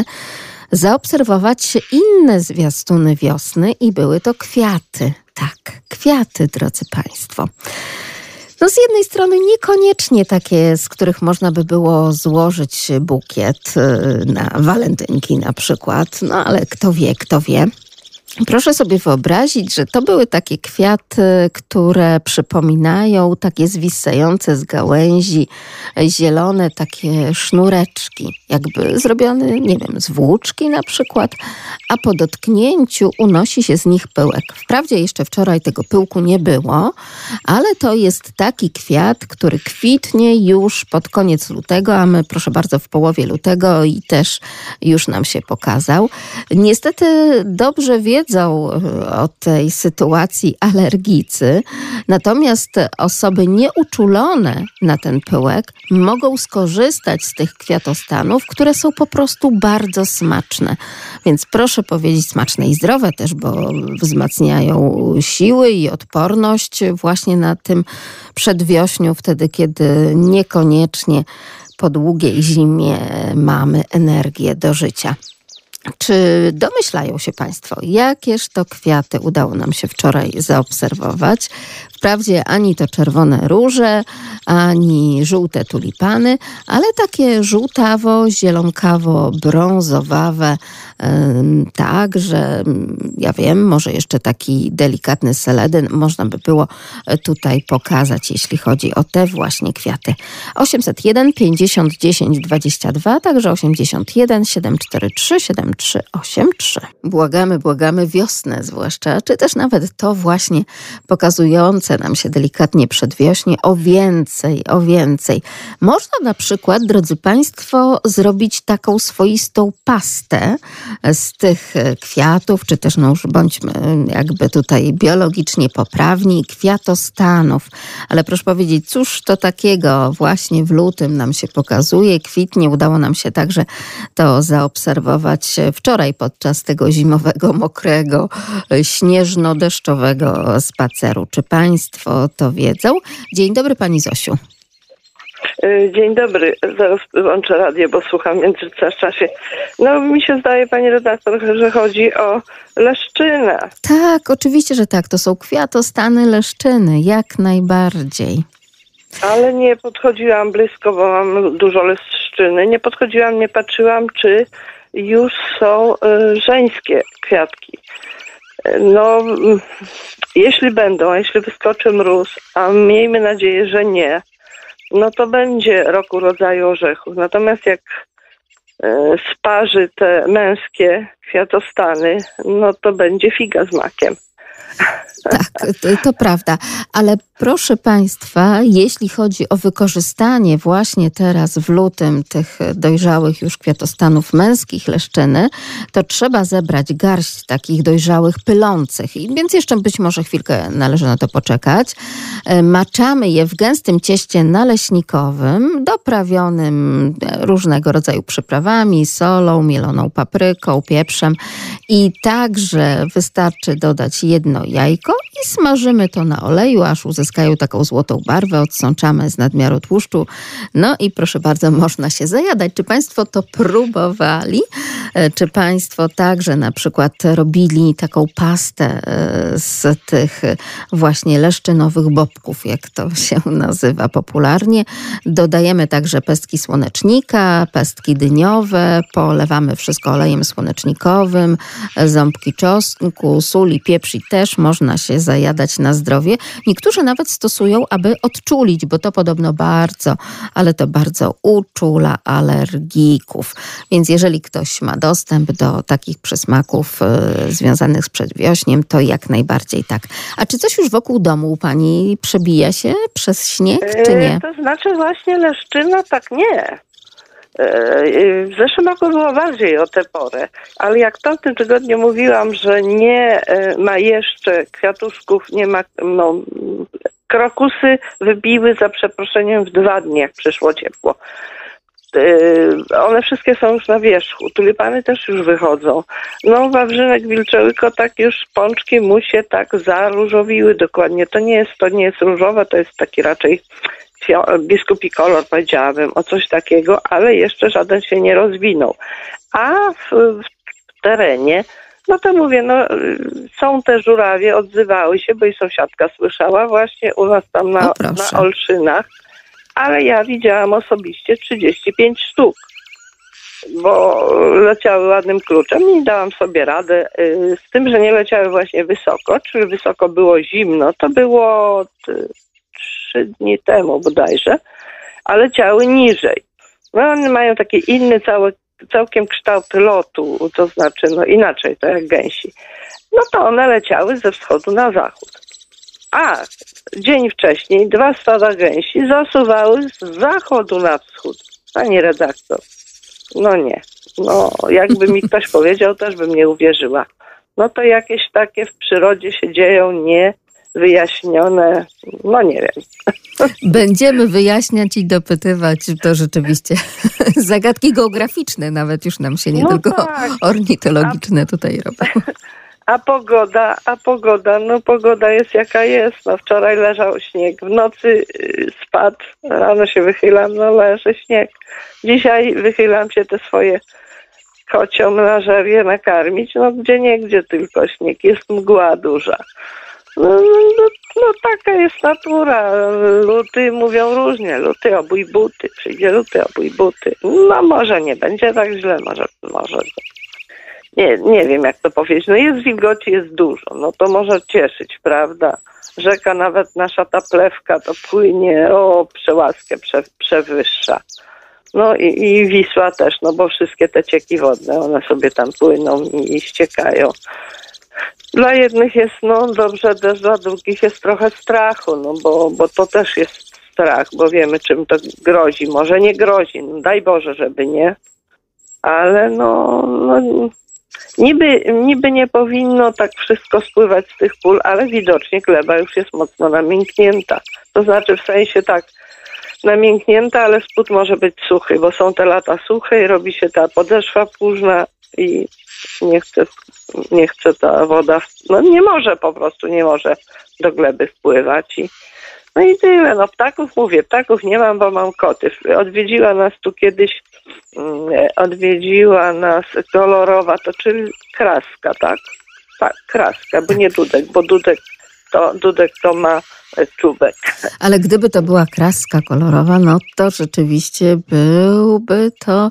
zaobserwować inne zwiastuny wiosny i były to kwiaty. Tak, kwiaty, drodzy państwo. No z jednej strony niekoniecznie takie, z których można by było złożyć bukiet na walentynki na przykład, no ale kto wie, kto wie. Proszę sobie wyobrazić, że to były takie kwiaty, które przypominają takie zwisające z gałęzi zielone takie sznureczki, jakby zrobione, nie wiem, z włóczki na przykład, a po dotknięciu unosi się z nich pyłek. Wprawdzie jeszcze wczoraj tego pyłku nie było, ale to jest taki kwiat, który kwitnie już pod koniec lutego, a my proszę bardzo w połowie lutego i też już nam się pokazał. Niestety dobrze wiedzą o tej sytuacji alergicy, natomiast osoby nieuczulone na ten pyłek mogą skorzystać z tych kwiatostanów, które są po prostu bardzo smaczne. Więc proszę powiedzieć smaczne i zdrowe też, bo wzmacniają siły i odporność właśnie na tym przedwiośniu, wtedy kiedy niekoniecznie po długiej zimie mamy energię do życia. Czy domyślają się państwo, jakież to kwiaty udało nam się wczoraj zaobserwować? Wprawdzie ani to czerwone róże, ani żółte tulipany, ale takie żółtawo-zielonkawo-brązowawe, tak, że ja wiem, może jeszcze taki delikatny seledyn można by było tutaj pokazać, jeśli chodzi o te właśnie kwiaty. osiemset jeden pięćdziesiąt dziesięć dwadzieścia dwa, także osiemdziesiąt jeden siedem cztery trzy siedem trzy osiem trzy. Błagamy, błagamy wiosnę zwłaszcza, czy też nawet to właśnie pokazujące nam się delikatnie przedwiośnie o więcej, o więcej. Można na przykład, drodzy Państwo, zrobić taką swoistą pastę z tych kwiatów, czy też no już bądźmy jakby tutaj biologicznie poprawni, kwiatostanów. Ale proszę powiedzieć, cóż to takiego właśnie w lutym nam się pokazuje, kwitnie. Udało nam się także to zaobserwować wczoraj podczas tego zimowego, mokrego, śnieżno-deszczowego spaceru. Czy Państwo to wiedzą? Dzień dobry, Pani Zosiu. Dzień dobry. Zaraz włączę radio, bo słucham w międzyczasie. No mi się zdaje, pani redaktor, że chodzi o leszczynę. Tak, oczywiście, że tak. To są kwiatostany leszczyny, jak najbardziej. Ale nie podchodziłam blisko, bo mam dużo leszczyny. Nie podchodziłam, nie patrzyłam, czy już są y, żeńskie kwiatki. No, jeśli będą, a jeśli wyskoczy mróz, a miejmy nadzieję, że nie, no to będzie roku rodzaju orzechów. Natomiast jak e, sparzy te męskie kwiatostany, no to będzie figa z makiem. Tak, to, to prawda, ale proszę Państwa, jeśli chodzi o wykorzystanie właśnie teraz w lutym tych dojrzałych już kwiatostanów męskich leszczyny, to trzeba zebrać garść takich dojrzałych pylących, i więc jeszcze być może chwilkę należy na to poczekać. Maczamy je w gęstym cieście naleśnikowym, doprawionym różnego rodzaju przyprawami, solą, mieloną papryką, pieprzem, i także wystarczy dodać jedno jajko i smażymy to na oleju, aż uzyskają taką złotą barwę, odsączamy z nadmiaru tłuszczu. No i proszę bardzo, można się zajadać. Czy Państwo to próbowali? Czy Państwo także na przykład robili taką pastę z tych właśnie leszczynowych bobków, jak to się nazywa popularnie? Dodajemy także pestki słonecznika, pestki dyniowe, polewamy wszystko olejem słonecznikowym, ząbki czosnku, sól i pieprz, i też można się zajadać na zdrowie. Niektórzy nawet stosują, aby odczulić, bo to podobno bardzo, ale to bardzo uczula alergików. Więc jeżeli ktoś ma dostęp do takich przysmaków y, związanych z przedwiośniem, to jak najbardziej tak. A czy coś już wokół domu u Pani przebija się przez śnieg, czy nie? Yy, to znaczy właśnie leszczyna, tak nie. W zeszłym roku było bardziej o tę porę, ale jak w tamtym tygodniu mówiłam, że nie ma jeszcze kwiatuszków, nie ma, no, krokusy wybiły za przeproszeniem w dwa dni, jak przyszło ciepło. One wszystkie są już na wierzchu, tulipany też już wychodzą. No, wawrzynek wilczołyko, tak już pączki mu się tak zaróżowiły dokładnie. To nie jest, to nie jest różowe, to jest taki raczej biskupi kolor, powiedziałabym, o coś takiego, ale jeszcze żaden się nie rozwinął. A w, w terenie, no to mówię, no są te żurawie, odzywały się, bo i sąsiadka słyszała właśnie u nas tam na, na Olszynach, ale ja widziałam osobiście trzydzieści pięć sztuk, bo leciały ładnym kluczem i dałam sobie radę z tym, że nie leciały właśnie wysoko, czyli wysoko było zimno, to było trzy dni temu bodajże, ale leciały niżej. No one mają taki inny cały, całkiem kształt lotu, to znaczy no inaczej to jak gęsi. No to one leciały ze wschodu na zachód. A dzień wcześniej dwa stada gęsi zasuwały z zachodu na wschód. Pani redaktor, no nie. No jakby mi ktoś powiedział, też bym nie uwierzyła. No to jakieś takie w przyrodzie się dzieją nie wyjaśnione, no nie wiem. Będziemy wyjaśniać i dopytywać, to rzeczywiście zagadki geograficzne nawet już nam się nie no tylko tak. ornitologiczne tutaj robią. A pogoda, a pogoda, no pogoda jest jaka jest. No wczoraj leżał śnieg, w nocy spadł, rano się wychylam, no leży śnieg. Dzisiaj wychylam się te swoje kocią menażerię nakarmić, no gdzie nie, gdzie tylko śnieg, jest mgła duża. No, no, no taka jest natura. Luty mówią różnie. Luty obój buty. Przyjdzie luty obój buty. No może nie będzie tak źle, może, może. Nie, nie wiem jak to powiedzieć. No jest wilgoci, jest dużo. No to może cieszyć, prawda? Rzeka nawet nasza ta plewka to płynie o przełaskę prze, przewyższa. No i, i Wisła też, no bo wszystkie te cieki wodne, one sobie tam płyną i, i ściekają. Dla jednych jest no dobrze deszcz, dla drugich jest trochę strachu, no bo, bo to też jest strach, bo wiemy czym to grozi. Może nie grozi, no daj Boże, żeby nie, ale no, no niby, niby nie powinno tak wszystko spływać z tych pól, ale widocznie gleba już jest mocno namięknięta. To znaczy w sensie tak namięknięta, ale spód może być suchy, bo są te lata suche i robi się ta podeszwa późna i nie chce, nie chce ta woda, no nie może po prostu, nie może do gleby wpływać. I, no i tyle, no ptaków mówię, ptaków nie mam, bo mam koty. Odwiedziła nas tu kiedyś, odwiedziła nas kolorowa, to czyli kraska, tak? Tak, kraska, bo nie dudek, bo dudek to, dudek to ma czubek. Ale gdyby to była kraska kolorowa, no to rzeczywiście byłby to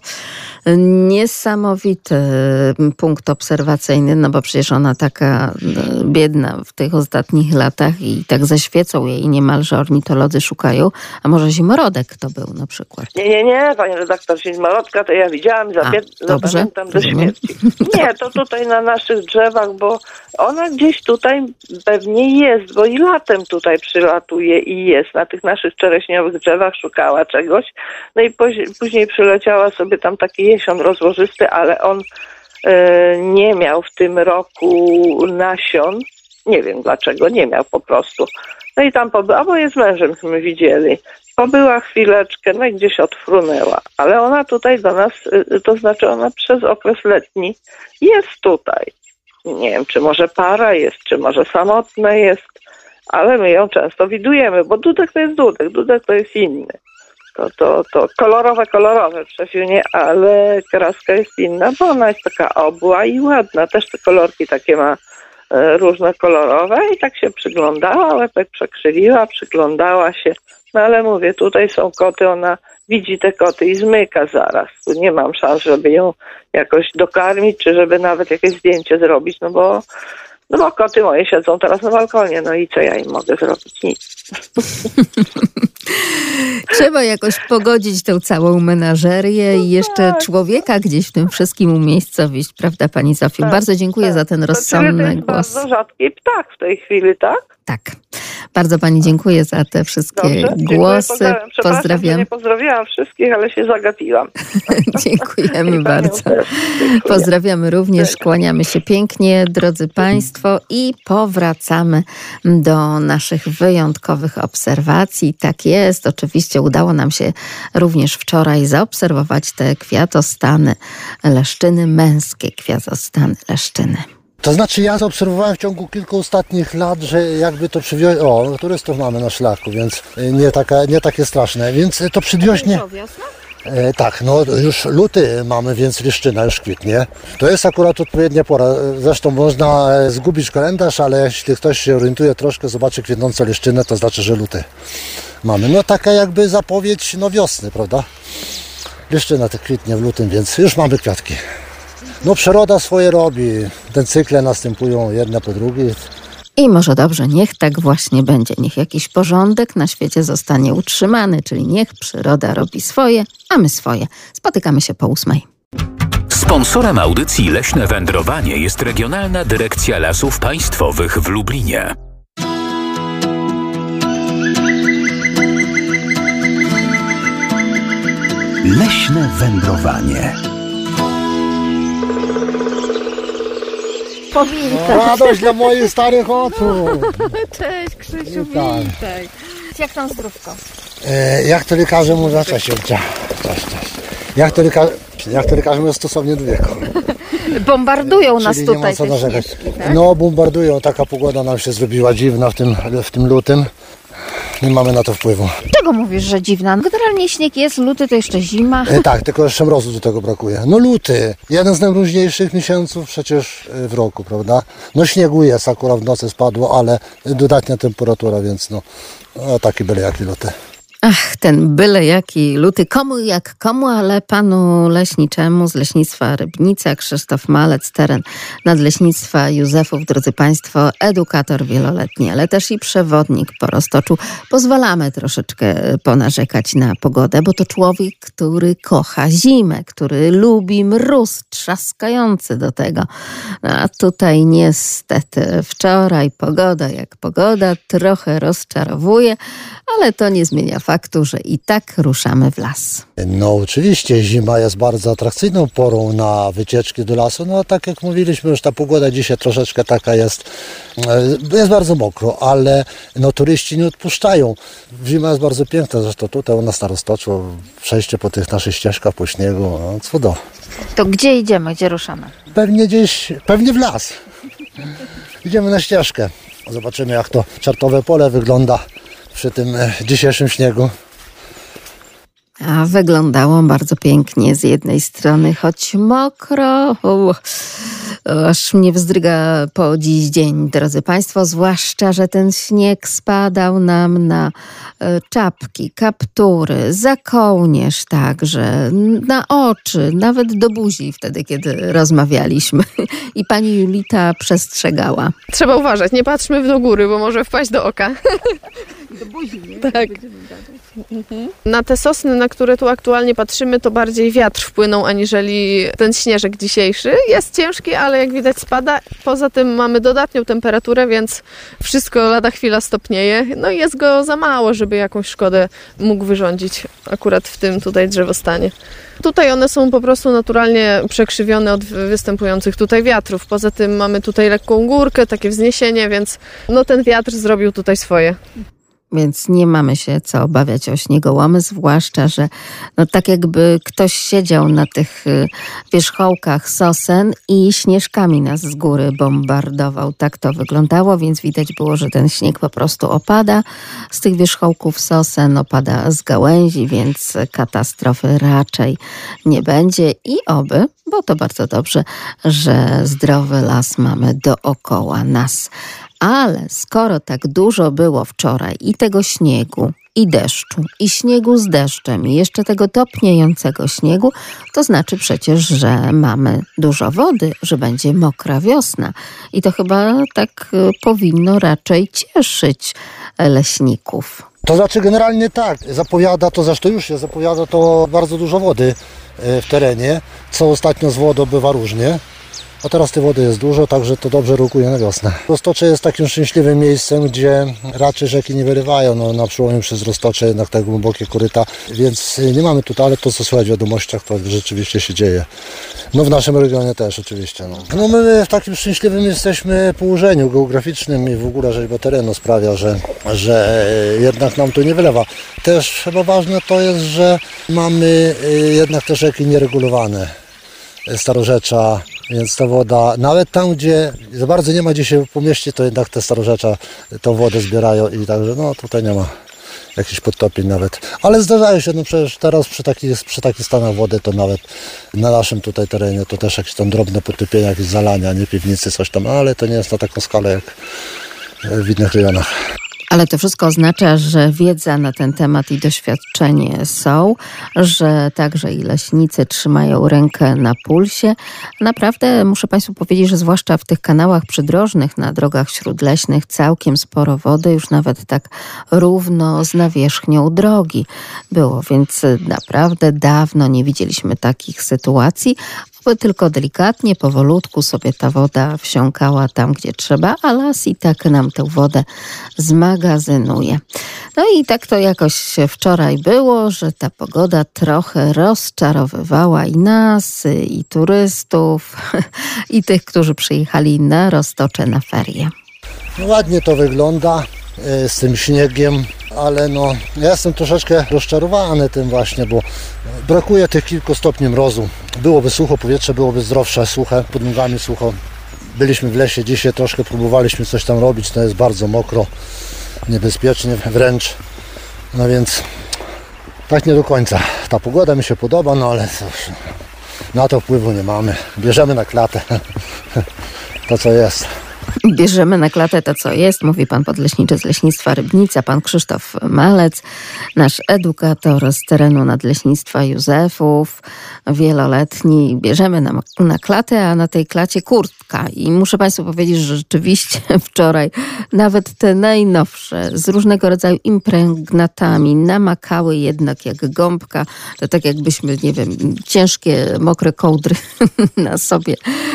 niesamowity punkt obserwacyjny, no bo przecież ona taka biedna w tych ostatnich latach i tak zaświecą jej niemalże ornitolodzy szukają, a może zimorodek to był na przykład? Nie, nie, nie, panie redaktor, zimorodka to ja widziałam, zapie- zapamiętam do śmierci. Nie, to tutaj na naszych drzewach, bo ona gdzieś tutaj pewnie jest, bo i latem tutaj przylatuje i jest. Na tych naszych czereśniowych drzewach szukała czegoś. No i pozi- później przyleciała sobie tam taki jesion rozłożysty, ale on e, nie miał w tym roku nasion. Nie wiem dlaczego, nie miał po prostu. No i tam pobyła, bo jest mężem, my widzieli. Pobyła chwileczkę, no i gdzieś odfrunęła. Ale ona tutaj do nas, to znaczy ona przez okres letni jest tutaj. Nie wiem, czy może para jest, czy może samotna jest, ale my ją często widujemy, bo dudek to jest dudek, dudek to jest inny. To, to, to kolorowe, kolorowe przewiunie, ale kraska jest inna, bo ona jest taka obła i ładna. Też te kolorki takie ma e, różne kolorowe i tak się przyglądała, łepek przekrzywiła, przyglądała się. No ale mówię, tutaj są koty, ona widzi te koty i zmyka zaraz. Tu nie mam szans, żeby ją jakoś dokarmić, czy żeby nawet jakieś zdjęcie zrobić, no bo No bo koty moje siedzą teraz na balkonie, no i co ja im mogę zrobić? Nic. Trzeba jakoś pogodzić tę całą menażerię i jeszcze tak. człowieka gdzieś w tym wszystkim umiejscowić, prawda pani Zofiu? Tak, bardzo dziękuję tak. za ten To rozsądny to jest głos. bardzo rzadki ptak w tej chwili, tak? Tak. Bardzo pani dziękuję za te wszystkie Dobrze, głosy. Pozdrawiam. Pozdrawiam. Nie pozdrawiałam wszystkich, ale się zagapiłam. Dziękujemy bardzo. Pozdrawiamy również, kłaniamy się pięknie, drodzy państwo, i powracamy do naszych wyjątkowych obserwacji. Tak jest, oczywiście udało nam się również wczoraj zaobserwować te kwiatostany leszczyny, męskie kwiatostany leszczyny. To znaczy ja zaobserwowałem w ciągu kilku ostatnich lat, że jakby to przywiozło, o, turystów mamy na szlaku, więc nie, taka, nie takie straszne, więc to przywioźnie. E, tak, no już luty mamy, więc leszczyna już kwitnie. To jest akurat odpowiednia pora. Zresztą można zgubić kalendarz, ale jeśli ktoś się orientuje troszkę, zobaczy kwitnącą leszczynę, to znaczy, że luty mamy. No taka jakby zapowiedź no wiosny, prawda? Leszczyna to kwitnie w lutym, więc już mamy kwiatki. No przyroda swoje robi, te cykle następują jedne po drugiej. I może dobrze, niech tak właśnie będzie. Niech jakiś porządek na świecie zostanie utrzymany, czyli niech przyroda robi swoje, a my swoje. Spotykamy się po ósmej. Sponsorem audycji Leśne Wędrowanie jest Regionalna Dyrekcja Lasów Państwowych w Lublinie. Leśne Wędrowanie. No, radość dla moich starych oczu. Cześć Krzysiu, Witam. witaj. Jak tam zdrówko? E, jak to lekarze mówią, cześć, cześć, cześć. Jak to lekarze, jak to lekarze mówią stosownie do wieku. Bombardują nas Czyli nie ma tutaj co te narzekać. śnieżki, tak? No bombardują, taka pogoda nam się zrobiła dziwna w tym, w tym lutym. nie mamy na to wpływu. Czego mówisz, że dziwna? Generalnie śnieg jest, luty to jeszcze zima. E, tak, tylko jeszcze mrozu do tego brakuje. No luty, jeden z najmroźniejszych miesięców przecież w roku, prawda? No śniegu jest, akurat w nocy spadło, ale dodatnia temperatura, więc no, no taki byle jaki luty. Ach, ten byle jaki luty, komu jak komu, ale panu leśniczemu z Leśnictwa Rybnica, Krzysztof Malec, teren Nadleśnictwa Józefów, drodzy Państwo, edukator wieloletni, ale też i przewodnik po Roztoczu. Pozwalamy troszeczkę ponarzekać na pogodę, bo to człowiek, który kocha zimę, który lubi mróz, trzaskający do tego. A tutaj niestety wczoraj pogoda jak pogoda, trochę rozczarowuje, ale to nie zmienia faktu, że i tak ruszamy w las. No oczywiście, zima jest bardzo atrakcyjną porą na wycieczki do lasu. No tak jak mówiliśmy, już ta pogoda dzisiaj troszeczkę taka jest, jest bardzo mokro, ale no turyści nie odpuszczają. Zima jest bardzo piękna, zresztą tutaj u nas na Roztoczu, przejście po tych naszych ścieżkach po śniegu, no cudo. To gdzie idziemy, gdzie ruszamy? Pewnie gdzieś, pewnie w las. Idziemy na ścieżkę. Zobaczymy, jak to Czartowe Pole wygląda przy tym dzisiejszym śniegu. A wyglądało bardzo pięknie z jednej strony, choć mokro, u, aż mnie wzdryga po dziś dzień, drodzy Państwo, zwłaszcza, że ten śnieg spadał nam na czapki, kaptury, za kołnierz także, na oczy, nawet do buzi wtedy, kiedy rozmawialiśmy. I pani Julita przestrzegała. Trzeba uważać, nie patrzmy do góry, bo może wpaść do oka. Do buzi, nie? Tak. Mhm. Na te sosny, na które tu aktualnie patrzymy, to bardziej wiatr wpłynął, aniżeli ten śnieżek dzisiejszy. Jest ciężki, ale jak widać spada. Poza tym mamy dodatnią temperaturę, więc wszystko lada chwila stopnieje. No i jest go za mało, żeby jakąś szkodę mógł wyrządzić akurat w tym tutaj drzewostanie. Tutaj one są po prostu naturalnie przekrzywione od występujących tutaj wiatrów. Poza tym mamy tutaj lekką górkę, takie wzniesienie, więc no ten wiatr zrobił tutaj swoje. Więc nie mamy się co obawiać o śniegołomy, zwłaszcza, że no tak jakby ktoś siedział na tych wierzchołkach sosen i śnieżkami nas z góry bombardował. Tak to wyglądało, więc widać było, że ten śnieg po prostu opada z tych wierzchołków sosen, opada z gałęzi, więc katastrofy raczej nie będzie i oby, bo to bardzo dobrze, że zdrowy las mamy dookoła nas. Ale skoro tak dużo było wczoraj i tego śniegu, i deszczu, i śniegu z deszczem, i jeszcze tego topniejącego śniegu, to znaczy przecież, że mamy dużo wody, że będzie mokra wiosna. I to chyba tak powinno raczej cieszyć leśników. To znaczy generalnie tak, zapowiada to, zresztą już się zapowiada to bardzo dużo wody w terenie, co ostatnio z wodą bywa różnie. A teraz tej wody jest dużo, także to dobrze rokuje na wiosnę. Roztocze jest takim szczęśliwym miejscem, gdzie raczej rzeki nie wyrywają. No, na przełomie przez Roztocze jednak te głębokie koryta, więc nie mamy tutaj, ale to co słychać w wiadomościach, to rzeczywiście się dzieje. No w naszym regionie też oczywiście. No, no my w takim szczęśliwym jesteśmy położeniu geograficznym i w ogóle rzeźba terenu sprawia, że, że jednak nam to nie wylewa. Też chyba ważne to jest, że mamy jednak te rzeki nieregulowane. Starorzecza, więc ta woda, nawet tam, gdzie za bardzo nie ma gdzie się pomieścić, to jednak te starorzecza tą wodę zbierają i także no tutaj nie ma jakichś podtopień nawet. Ale zdarzają się, no przecież teraz przy takich, przy takich stanach wody to nawet na naszym tutaj terenie to też jakieś tam drobne podtopienia, jakieś zalania, nie piwnicy, coś tam, ale to nie jest na taką skalę jak w innych rejonach. Ale to wszystko oznacza, że wiedza na ten temat i doświadczenie są, że także i leśnicy trzymają rękę na pulsie. Naprawdę muszę Państwu powiedzieć, że zwłaszcza w tych kanałach przydrożnych na drogach śródleśnych całkiem sporo wody, już nawet tak równo z nawierzchnią drogi było, więc naprawdę dawno nie widzieliśmy takich sytuacji. Tylko delikatnie, powolutku sobie ta woda wsiąkała tam, gdzie trzeba, a las i tak nam tę wodę zmagazynuje. No i tak to jakoś wczoraj było, że ta pogoda trochę rozczarowywała i nas, i turystów, i tych, którzy przyjechali na Roztocze na ferie. No ładnie to wygląda z tym śniegiem, ale no ja jestem troszeczkę rozczarowany tym właśnie, bo brakuje tych kilku stopni mrozu. Byłoby sucho, powietrze byłoby zdrowsze, suche, pod nogami sucho. Byliśmy w lesie dzisiaj, troszkę próbowaliśmy coś tam robić, to jest bardzo mokro, niebezpiecznie wręcz. No więc tak nie do końca. Ta pogoda mi się podoba, no ale cóż, na to wpływu nie mamy. Bierzemy na klatę to, co jest. Bierzemy na klatę to, co jest, mówi pan podleśniczy z Leśnictwa Rybnica, pan Krzysztof Malec, nasz edukator z terenu Nadleśnictwa Józefów, wieloletni. Bierzemy na, na klatę, a na tej klacie kurtka. I muszę państwu powiedzieć, że rzeczywiście wczoraj nawet te najnowsze, z różnego rodzaju impregnatami namakały jednak jak gąbka. To tak jakbyśmy, nie wiem, ciężkie, mokre kołdry na sobie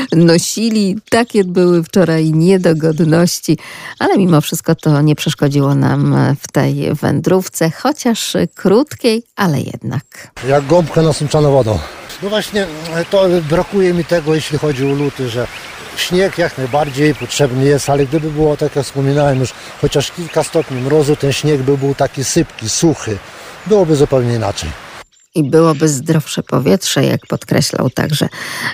nosili. Takie były wczoraj niedogodności, ale mimo wszystko to nie przeszkodziło nam w tej wędrówce, chociaż krótkiej, ale jednak. Jak gąbka nasączona wodą. No właśnie, to brakuje mi tego, jeśli chodzi o luty, że śnieg jak najbardziej potrzebny jest, ale gdyby było, tak jak wspominałem już, chociaż kilka stopni mrozu, ten śnieg by był taki sypki, suchy, byłoby zupełnie inaczej. I byłoby zdrowsze powietrze, jak podkreślał także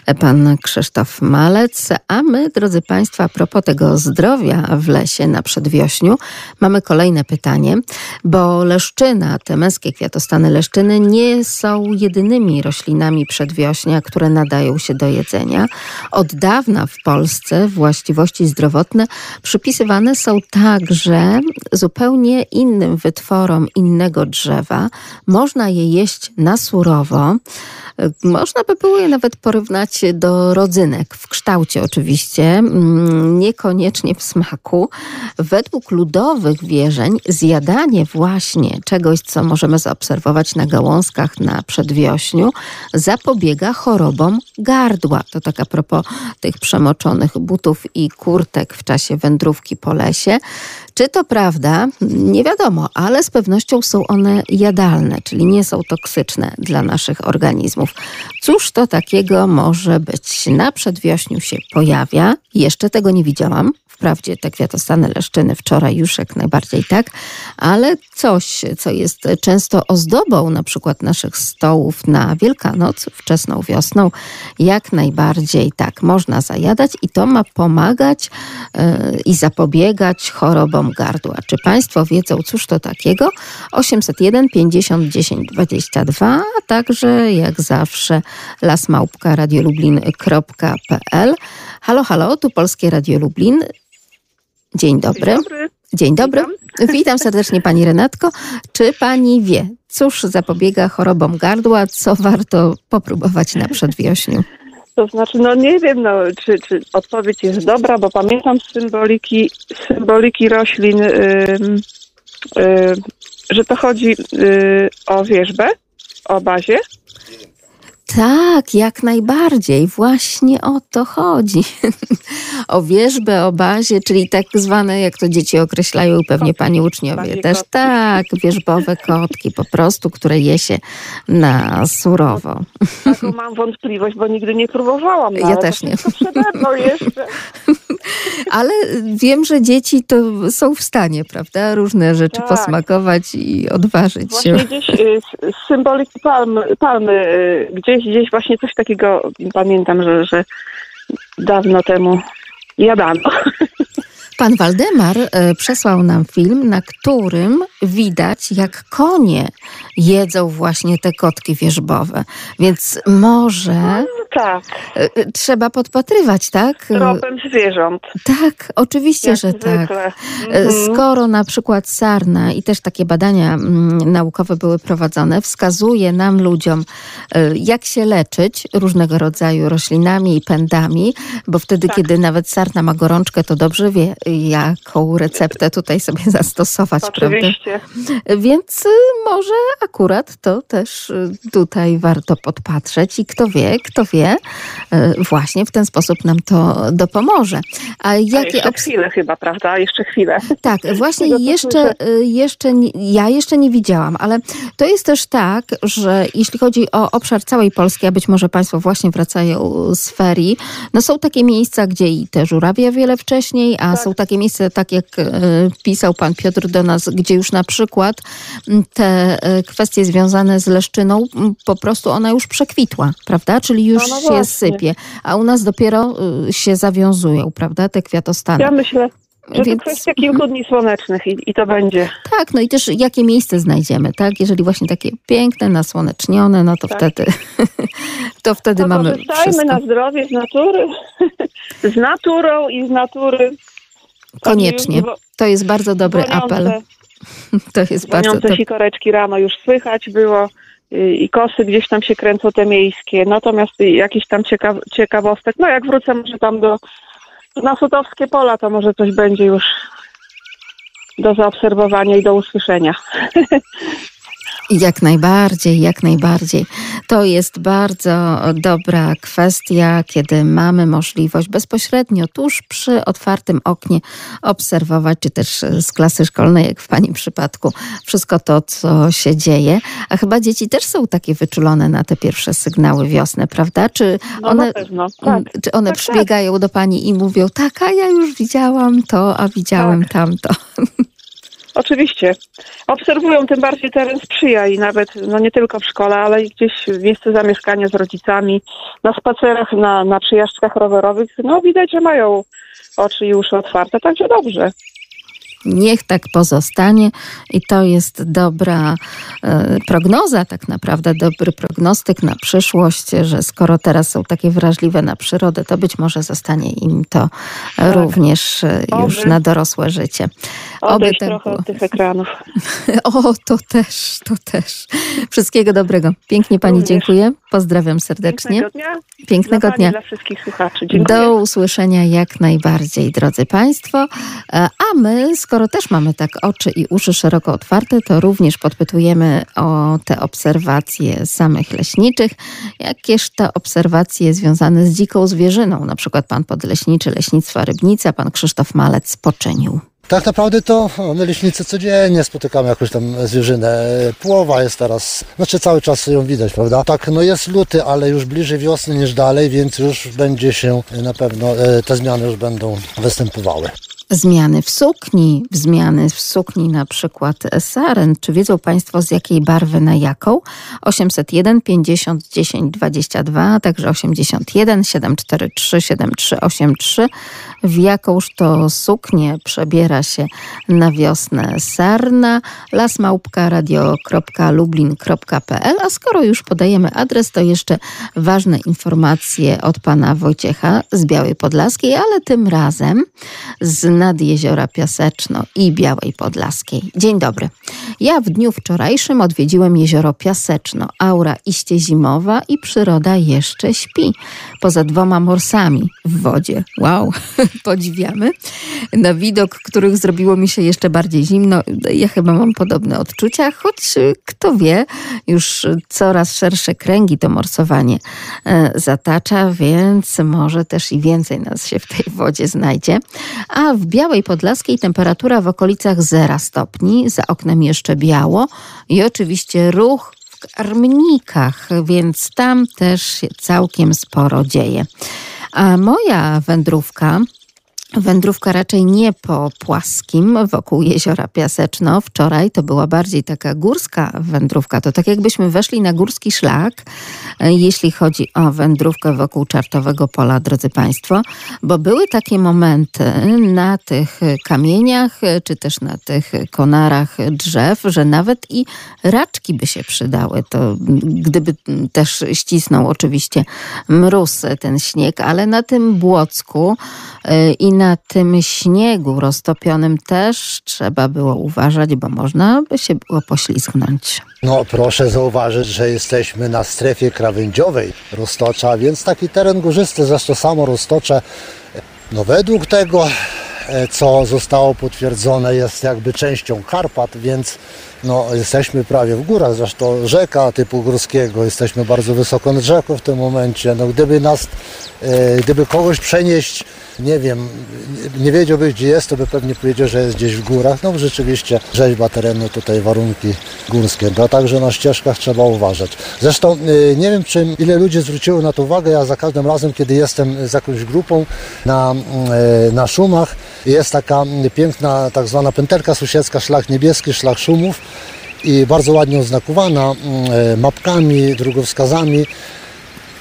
pan Krzysztof Malec. A my, drodzy państwo, a propos tego zdrowia w lesie na przedwiośniu, mamy kolejne pytanie, bo leszczyna, te męskie kwiatostany leszczyny nie są jedynymi roślinami przedwiośnia, które nadają się do jedzenia. Od dawna w Polsce właściwości zdrowotne przypisywane są także zupełnie innym wytworom innego drzewa. Można je jeść na surowo. Można by było je nawet porównać do rodzynek, w kształcie oczywiście, niekoniecznie w smaku. Według ludowych wierzeń zjadanie właśnie czegoś, co możemy zaobserwować na gałązkach na przedwiośniu, zapobiega chorobom gardła. To tak a propos tych przemoczonych butów i kurtek w czasie wędrówki po lesie. Czy to prawda? Nie wiadomo, ale z pewnością są one jadalne, czyli nie są toksyczne dla naszych organizmów. Cóż to takiego może być? Na przedwiośniu się pojawia. Jeszcze tego nie widziałam. Wprawdzie te kwiatostany leszczyny wczoraj już jak najbardziej tak, ale coś, co jest często ozdobą na przykład naszych stołów na Wielkanoc, wczesną wiosną, jak najbardziej tak można zajadać i to ma pomagać yy, i zapobiegać chorobom gardła. Czy państwo wiedzą, cóż to takiego? osiemset jeden pięćdziesiąt dziesięć dwadzieścia dwa, a także jak zawsze lasmałpka radiolublin kropka p l. Halo, halo, tu Polskie Radio Lublin. Dzień dobry. Dzień dobry. Dzień dobry. Witam. Witam serdecznie pani Renatko. Czy pani wie, cóż zapobiega chorobom gardła, co warto popróbować na przedwiośniu? To znaczy, no nie wiem, no, czy, czy odpowiedź jest dobra, bo pamiętam z symboliki, symboliki roślin, yy, yy, że to chodzi yy, o wierzbę, o bazie. Tak, jak najbardziej. Właśnie o to chodzi. O wierzbę, o bazie, czyli tak zwane, jak to dzieci określają pewnie kotki, pani uczniowie też. Kotki. Tak, wierzbowe kotki po prostu, które je się na surowo. Taką mam wątpliwość, bo nigdy nie próbowałam. No, ja też nie. To jeszcze. Ale wiem, że dzieci to są w stanie, prawda, różne rzeczy tak. posmakować i odważyć właśnie się. Gdzieś y, z symboliki palmy, palmy y, gdzieś, gdzieś właśnie coś takiego pamiętam, że, że dawno temu jadano. Pan Waldemar e, przesłał nam film, na którym widać, jak konie jedzą właśnie te kotki wierzbowe. Więc może no, tak. e, trzeba podpatrywać, tak? Tropem zwierząt. Tak, oczywiście, jak że zwykle. Tak. Mhm. Skoro na przykład sarna i też takie badania m, naukowe były prowadzone, wskazuje nam ludziom, e, jak się leczyć różnego rodzaju roślinami i pędami, bo wtedy, tak. kiedy nawet sarna ma gorączkę, to dobrze wie, jaką receptę tutaj sobie zastosować, oczywiście. Prawda? Więc może akurat to też tutaj warto podpatrzeć i kto wie, kto wie, właśnie w ten sposób nam to dopomoże. A jakie A jeszcze obs- chwilę chyba, prawda? Jeszcze chwilę. Tak, właśnie jeszcze, jeszcze nie, ja jeszcze nie widziałam, ale to jest też tak, że jeśli chodzi o obszar całej Polski, a być może państwo właśnie wracają z ferii, no są takie miejsca, gdzie i te żurawie wiele wcześniej, a tak. są takie miejsca, tak jak pisał pan Piotr do nas, gdzie już na przykład te kwestie związane z leszczyną, po prostu ona już przekwitła, prawda? Czyli już no, no się sypie, a u nas dopiero się zawiązują, prawda? Te kwiatostany. Ja myślę, Że Więc... to kwestia kilku dni słonecznych i, i to będzie. Tak, no i też jakie miejsce znajdziemy, tak? Jeżeli właśnie takie piękne, nasłonecznione, no to tak. wtedy to wtedy to mamy korzystajmy wszystko. na zdrowie z natury, z naturą i z natury. Koniecznie. To jest bardzo dobry dzwoniące, apel. To jest bardzo dobry. Sikoreczki rano już słychać było i kosy gdzieś tam się kręcą te miejskie. Natomiast jakiś tam ciekaw, ciekawostek, no jak wrócę może tam do na Sutowskie Pola, to może coś będzie już do zaobserwowania i do usłyszenia. Jak najbardziej, jak najbardziej. To jest bardzo dobra kwestia, kiedy mamy możliwość bezpośrednio tuż przy otwartym oknie obserwować, czy też z klasy szkolnej, jak w pani przypadku, wszystko to, co się dzieje. A chyba dzieci też są takie wyczulone na te pierwsze sygnały wiosny, prawda? Czy no, one, na pewno, tak. czy one tak, przybiegają tak. do pani i mówią, tak, a ja już widziałam to, a widziałem tak. tamto. Oczywiście. Obserwują, tym bardziej teren sprzyja i nawet, no nie tylko w szkole, ale i gdzieś w miejscu zamieszkania z rodzicami, na spacerach, na, na przejażdżkach rowerowych, no widać, że mają oczy i uszy otwarte, także dobrze. Niech tak pozostanie i to jest dobra e, prognoza, tak naprawdę dobry prognostyk na przyszłość, że skoro teraz są takie wrażliwe na przyrodę, to być może zostanie im to tak. również e, już Oby. na dorosłe życie. Odejść tak trochę było. Od tych ekranów. O, to też, to też. Wszystkiego dobrego. Pięknie pani również. Dziękuję. Pozdrawiam serdecznie. Pięknego dnia. Pięknego dla dnia. Dla wszystkich słuchaczy. Dziękuję. Do usłyszenia jak najbardziej, drodzy państwo. A my, skoro też mamy tak oczy i uszy szeroko otwarte, to również podpytujemy o te obserwacje samych leśniczych, jakież te obserwacje związane z dziką zwierzyną. Na przykład pan podleśniczy Leśnictwa Rybnica, pan Krzysztof Malec poczynił. Tak naprawdę to my leśnicy codziennie spotykamy jakąś tam zwierzynę. Płowa jest teraz, znaczy cały czas ją widać, prawda? Tak, no jest luty, ale już bliżej wiosny niż dalej, więc już będzie się na pewno, te zmiany już będą występowały. Zmiany w sukni, zmiany w sukni na przykład saren. Czy wiedzą państwo z jakiej barwy na jaką? osiemset jeden pięćdziesiąt dziesięć dwadzieścia dwa, a także osiemdziesiąt jeden siedem cztery trzy siedem trzy osiem trzy. W jakąż to suknię przebiera się na wiosnę sarna? lasmałpka radio kropka lublin kropka p l. A skoro już podajemy adres, to jeszcze ważne informacje od pana Wojciecha z Białej Podlaskiej, ale tym razem z nad Jeziora Piaseczno i Białej Podlaskiej. Dzień dobry. Ja w dniu wczorajszym odwiedziłem Jezioro Piaseczno. Aura iście zimowa i przyroda jeszcze śpi. Poza dwoma morsami w wodzie. Wow, podziwiamy. Na widok, których zrobiło mi się jeszcze bardziej zimno. Ja chyba mam podobne odczucia, choć kto wie, już coraz szersze kręgi to morsowanie zatacza, więc może też i więcej nas się w tej wodzie znajdzie. A w Białej Podlaskiej temperatura w okolicach zera stopni, za oknem jeszcze biało i oczywiście ruch w Karmnikach, więc tam też się całkiem sporo dzieje. A moja wędrówka Wędrówka raczej nie po płaskim wokół Jeziora Piaseczno. Wczoraj to była bardziej taka górska wędrówka. To tak jakbyśmy weszli na górski szlak, jeśli chodzi o wędrówkę wokół Czartowego Pola, drodzy państwo, bo były takie momenty na tych kamieniach, czy też na tych konarach drzew, że nawet i raczki by się przydały. To gdyby też ścisnął oczywiście mróz ten śnieg, ale na tym Błocku i na tym śniegu roztopionym też trzeba było uważać, bo można by się było poślizgnąć. No proszę zauważyć, że jesteśmy na strefie krawędziowej Roztocza, więc taki teren górzysty, zresztą samo Roztocze, no według tego, co zostało potwierdzone, jest jakby częścią Karpat, więc no, jesteśmy prawie w górach, zresztą rzeka typu górskiego, jesteśmy bardzo wysoko nad rzeką w tym momencie. No, gdyby nas, e, gdyby kogoś przenieść, nie wiem, nie wiedziałby gdzie jest, to by pewnie powiedział, że jest gdzieś w górach. No rzeczywiście rzeźba terenu, tutaj warunki górskie, no, także na ścieżkach trzeba uważać. Zresztą e, nie wiem, czy ile ludzi zwróciło na to uwagę, ja za każdym razem, kiedy jestem z jakąś grupą na, e, na szumach, jest taka piękna tak zwana pętelka sąsiedzka, szlak niebieski, szlak szumów i bardzo ładnie oznakowana mapkami, drogowskazami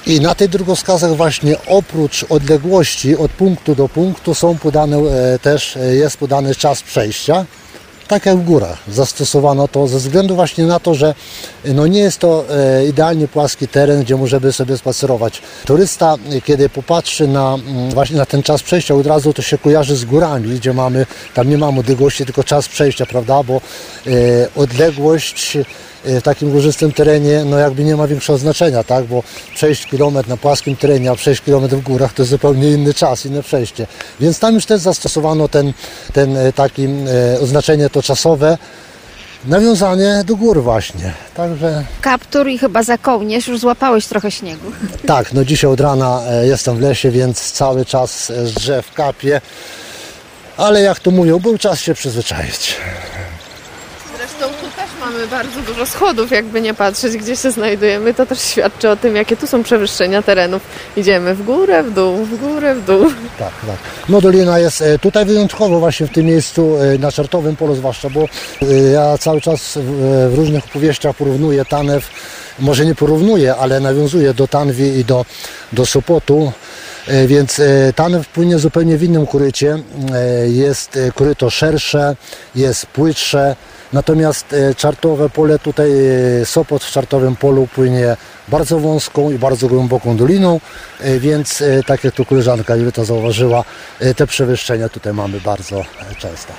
I na tych drogowskazach właśnie oprócz odległości od punktu do punktu są podane też, jest podany czas przejścia. Tak jak w górach zastosowano to ze względu właśnie na to, że no nie jest to idealnie płaski teren, gdzie możemy sobie spacerować. Turysta, kiedy popatrzy na właśnie na ten czas przejścia, od razu to się kojarzy z górami, gdzie mamy, tam nie mamy odległości, tylko czas przejścia, prawda, bo odległość w takim górzystym terenie, no jakby nie ma większego znaczenia, tak, bo przejść kilometr na płaskim terenie, a przejść kilometr w górach to jest zupełnie inny czas, inne przejście. Więc tam już też zastosowano ten, ten taki oznaczenie to czasowe, nawiązanie do gór właśnie, także... Kaptur i chyba za kołnierz już złapałeś trochę śniegu. Tak, no dzisiaj od rana jestem w lesie, więc cały czas z drzew kapie, ale jak to mówią, był czas się przyzwyczaić. Zresztą tu też mamy bardzo dużo schodów, jakby nie patrzeć, gdzie się znajdujemy. To też świadczy o tym, jakie tu są przewyższenia terenów. Idziemy w górę, w dół, w górę, w dół. Tak, tak. No dolina jest tutaj wyjątkowo właśnie w tym miejscu, na Czartowym Polu zwłaszcza, bo ja cały czas w różnych opowieściach porównuję Tanew, może nie porównuję, ale nawiązuję do Tanwi i do, do Sopotu. Więc Tanew płynie zupełnie w innym korycie. Jest koryto szersze, jest płytsze. Natomiast Czartowe Pole, tutaj Sopot w Czartowym Polu płynie bardzo wąską i bardzo głęboką doliną, więc tak jak tu koleżanka Julita zauważyła, te przewyższenia tutaj mamy bardzo często.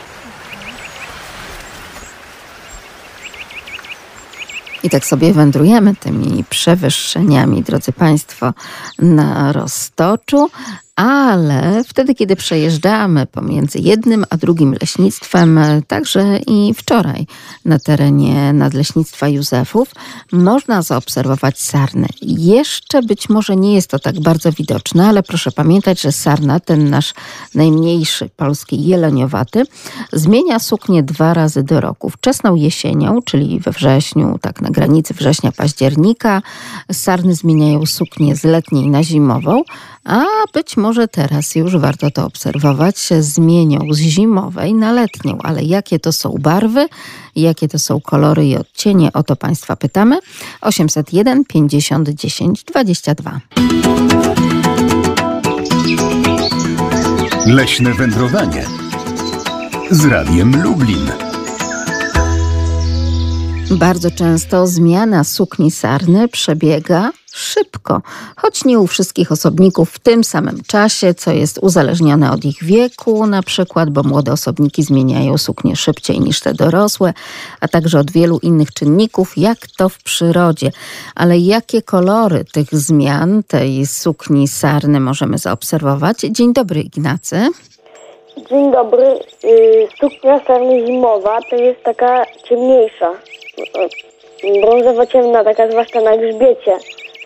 I tak sobie wędrujemy tymi przewyższeniami, drodzy Państwo, na Roztoczu, ale wtedy, kiedy przejeżdżamy pomiędzy jednym a drugim leśnictwem, także i wczoraj na terenie Nadleśnictwa Józefów, można zaobserwować sarnę. Jeszcze być może nie jest to tak bardzo widoczne, ale proszę pamiętać, że sarna, ten nasz najmniejszy polski jeloniowaty, zmienia suknię dwa razy do roku. Wczesną jesienią, czyli we wrześniu, tak na granicy września-października, sarny zmieniają suknię z letniej na zimową, a być może teraz już warto to obserwować, zmienią z zimowej na letnią. Ale jakie to są barwy, jakie to są kolory i odcienie, o to Państwa pytamy. osiemset jeden pięćdziesiąt dziesięć dwadzieścia dwa. Leśne wędrowanie z Radiem Lublin. Bardzo często zmiana sukni sarny przebiega szybko, choć nie u wszystkich osobników w tym samym czasie, co jest uzależnione od ich wieku na przykład, bo młode osobniki zmieniają suknię szybciej niż te dorosłe, a także od wielu innych czynników, jak to w przyrodzie. Ale jakie kolory tych zmian tej sukni sarny możemy zaobserwować? Dzień dobry, Ignacy. Dzień dobry. Suknia sarny zimowa to jest taka ciemniejsza, brązowo ciemna, taka zwłaszcza na grzbiecie.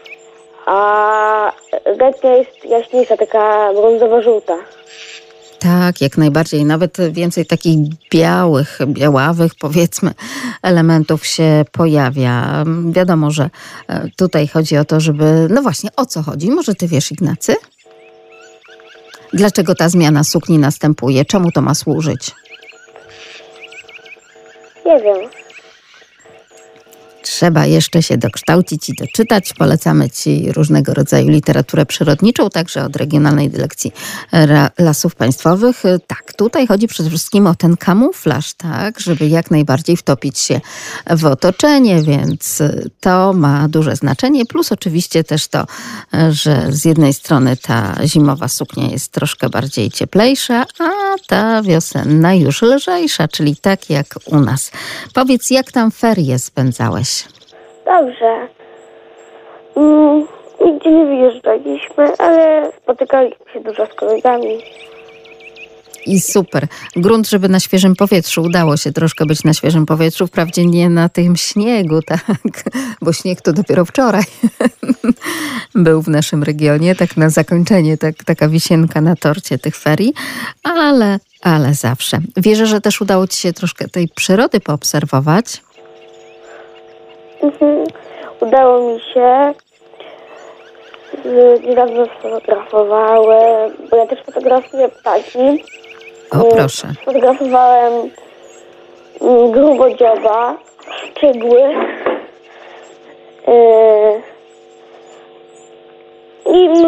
A letnia jest jaśniejsza, taka brązowo-żółta. Tak, jak najbardziej. Nawet więcej takich białych, białawych, powiedzmy, elementów się pojawia. Wiadomo, że tutaj chodzi o to, żeby... No właśnie, o co chodzi? Może ty wiesz, Ignacy? Dlaczego ta zmiana sukni następuje? Czemu to ma służyć? Nie wiem. Trzeba jeszcze się dokształcić i doczytać. Polecamy Ci różnego rodzaju literaturę przyrodniczą, także od Regionalnej Dyrekcji Lasów Państwowych. Tak, tutaj chodzi przede wszystkim o ten kamuflaż, tak, żeby jak najbardziej wtopić się w otoczenie, więc to ma duże znaczenie. Plus oczywiście też to, że z jednej strony ta zimowa suknia jest troszkę bardziej cieplejsza, a ta wiosenna już lżejsza, czyli tak jak u nas. Powiedz, jak tam ferie spędzałeś? Dobrze. Mm, nigdzie nie wyjeżdżaliśmy, ale spotykaliśmy się dużo z kolegami. I super. Grunt, żeby na świeżym powietrzu. Udało się troszkę być na świeżym powietrzu. Wprawdzie nie na tym śniegu, tak, bo śnieg to dopiero wczoraj był w naszym regionie. Tak na zakończenie, tak, taka wisienka na torcie tych ferii. Ale, ale zawsze. Wierzę, że też udało Ci się troszkę tej przyrody poobserwować. Mhm. Udało mi się. Niedawno sfotografowałem, bo ja też fotografuję ptaki. O, proszę. Fotografowałem grubodzioba, szczegóły.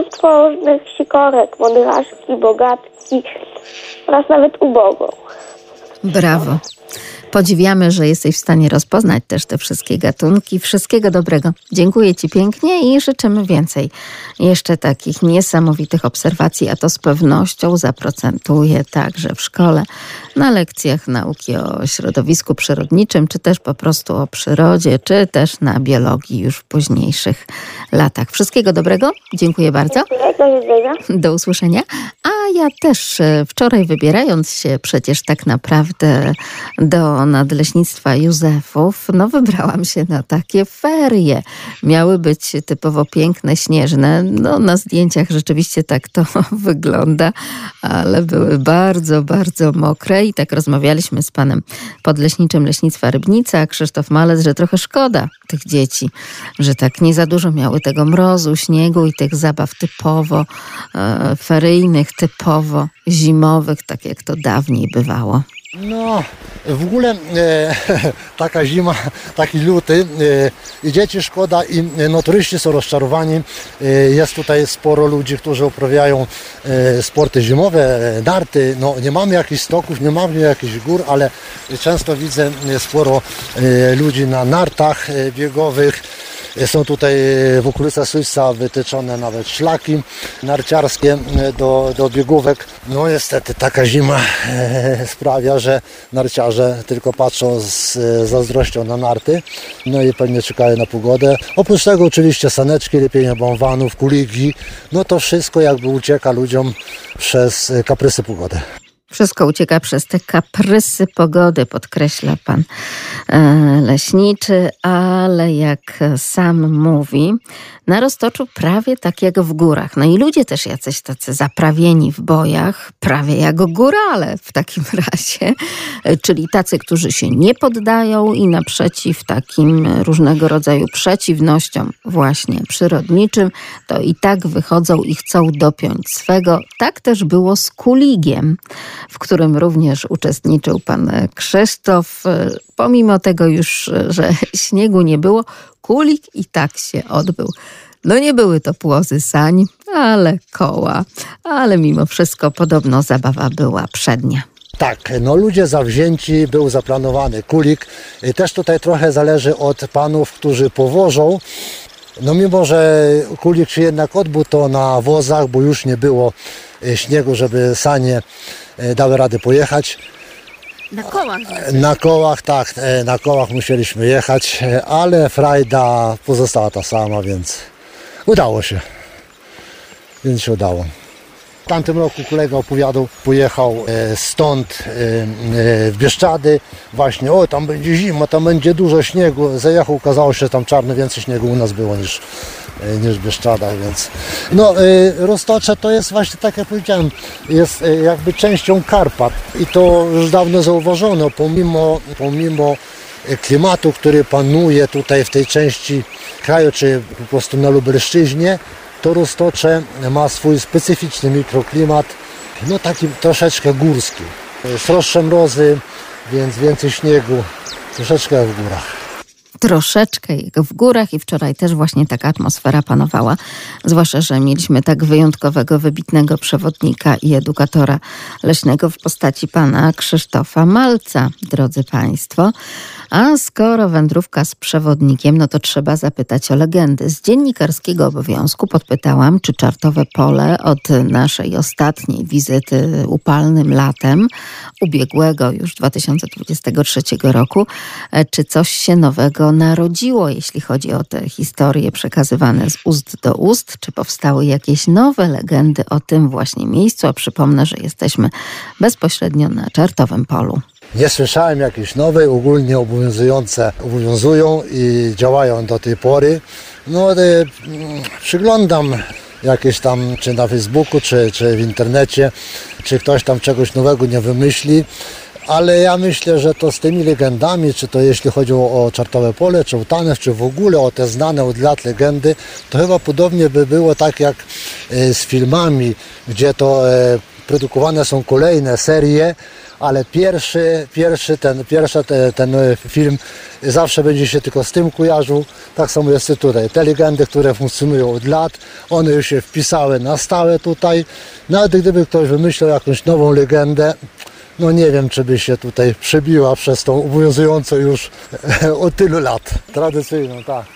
mnóstwo różnych sikorek, modraszki, bogatki oraz nawet ubogą. Brawo. Podziwiamy, że jesteś w stanie rozpoznać też te wszystkie gatunki. Wszystkiego dobrego. Dziękuję Ci pięknie i życzymy więcej jeszcze takich niesamowitych obserwacji, a to z pewnością zaprocentuje także w szkole, na lekcjach nauki o środowisku przyrodniczym, czy też po prostu o przyrodzie, czy też na biologii już w późniejszych latach. Wszystkiego dobrego. Dziękuję bardzo. Dziękuję, do widzenia. Do usłyszenia. A ja też wczoraj, wybierając się przecież tak naprawdę do Nadleśnictwa Józefów, no wybrałam się na takie ferie. Miały być typowo piękne, śnieżne. No na zdjęciach rzeczywiście tak to wygląda, ale były bardzo, bardzo mokre i tak rozmawialiśmy z panem podleśniczym Leśnictwa Rybnica, Krzysztof Malec, że trochę szkoda tych dzieci, że tak nie za dużo miały tego mrozu, śniegu i tych zabaw typowo e, feryjnych, typowo zimowych, tak jak to dawniej bywało. No, w ogóle e, taka zima, taki luty e, i dzieci szkoda i no, turyści są rozczarowani. E, jest tutaj sporo ludzi, którzy uprawiają e, sporty zimowe, narty. No, nie mamy jakichś stoków, nie mamy jakichś gór, ale często widzę sporo e, ludzi na nartach e, biegowych. Są tutaj w okolicach Suissa wytyczone nawet szlaki narciarskie do, do biegówek. No niestety taka zima e, sprawia, że narciarze tylko patrzą z e, zazdrością na narty. No i pewnie czekają na pogodę. Oprócz tego oczywiście saneczki, lepienie bałwanów, kuligi. No to wszystko jakby ucieka ludziom przez kaprysy pogody. Wszystko ucieka przez te kaprysy pogody, podkreśla pan leśniczy, ale jak sam mówi, na Roztoczu prawie tak jak w górach. No i ludzie też jacyś tacy zaprawieni w bojach, prawie jak górale w takim razie, czyli tacy, którzy się nie poddają i naprzeciw takim różnego rodzaju przeciwnościom właśnie przyrodniczym, to i tak wychodzą i chcą dopiąć swego. Tak też było z kuligiem, w którym również uczestniczył pan Krzysztof. Pomimo tego już, że śniegu nie było, kulik i tak się odbył. No nie były to płozy sań, ale koła. Ale mimo wszystko podobno zabawa była przednia. Tak, no ludzie zawzięci, był zaplanowany kulik. Też tutaj trochę zależy od panów, którzy powożą. No mimo, że kulik się jednak odbył to na wozach, bo już nie było śniegu, żeby sanie dały radę pojechać. Na kołach? Na kołach, tak, na kołach musieliśmy jechać, ale frajda pozostała ta sama, więc udało się. Więc się udało. W tamtym roku kolega opowiadał, pojechał stąd w Bieszczady, właśnie, o tam będzie zima, tam będzie dużo śniegu. Zajechał, okazało się, że tam czarno więcej śniegu u nas było niż, niż w Bieszczadach, więc no Roztocze to jest właśnie, tak jak powiedziałem, jest jakby częścią Karpat i to już dawno zauważono, pomimo, pomimo klimatu, który panuje tutaj w tej części kraju, czy po prostu na Lubelszczyźnie, to Roztocze ma swój specyficzny mikroklimat, no taki troszeczkę górski. Sroższe mrozy, więc więcej śniegu, troszeczkę jak w górach. Troszeczkę jak w górach i wczoraj też właśnie taka atmosfera panowała, zwłaszcza, że mieliśmy tak wyjątkowego, wybitnego przewodnika i edukatora leśnego w postaci pana Krzysztofa Malca, drodzy państwo. A skoro wędrówka z przewodnikiem, no to trzeba zapytać o legendy. Z dziennikarskiego obowiązku podpytałam, czy Czartowe Pole od naszej ostatniej wizyty upalnym latem ubiegłego już dwa tysiące dwudziestego trzeciego roku, czy coś się nowego narodziło, jeśli chodzi o te historie przekazywane z ust do ust, czy powstały jakieś nowe legendy o tym właśnie miejscu, a przypomnę, że jesteśmy bezpośrednio na Czartowym Polu. Nie słyszałem jakiejś nowej, ogólnie obowiązujące obowiązują i działają do tej pory. No, y, przyglądam jakieś tam, czy na Facebooku, czy, czy w internecie, czy ktoś tam czegoś nowego nie wymyśli, ale ja myślę, że to z tymi legendami, czy to jeśli chodzi o, o Czartowe Pole, czy Utanew, czy w ogóle o te znane od lat legendy, to chyba podobnie by było tak jak y, z filmami, gdzie to y, produkowane są kolejne serie, ale pierwszy, pierwszy, ten, pierwszy ten, ten film zawsze będzie się tylko z tym kojarzył. Tak samo jest i tutaj. Te legendy, które funkcjonują od lat, one już się wpisały na stałe tutaj. Nawet gdyby ktoś wymyślał jakąś nową legendę, no nie wiem, czy by się tutaj przebiła przez tą obowiązującą już od tylu lat. Tradycyjną, tak.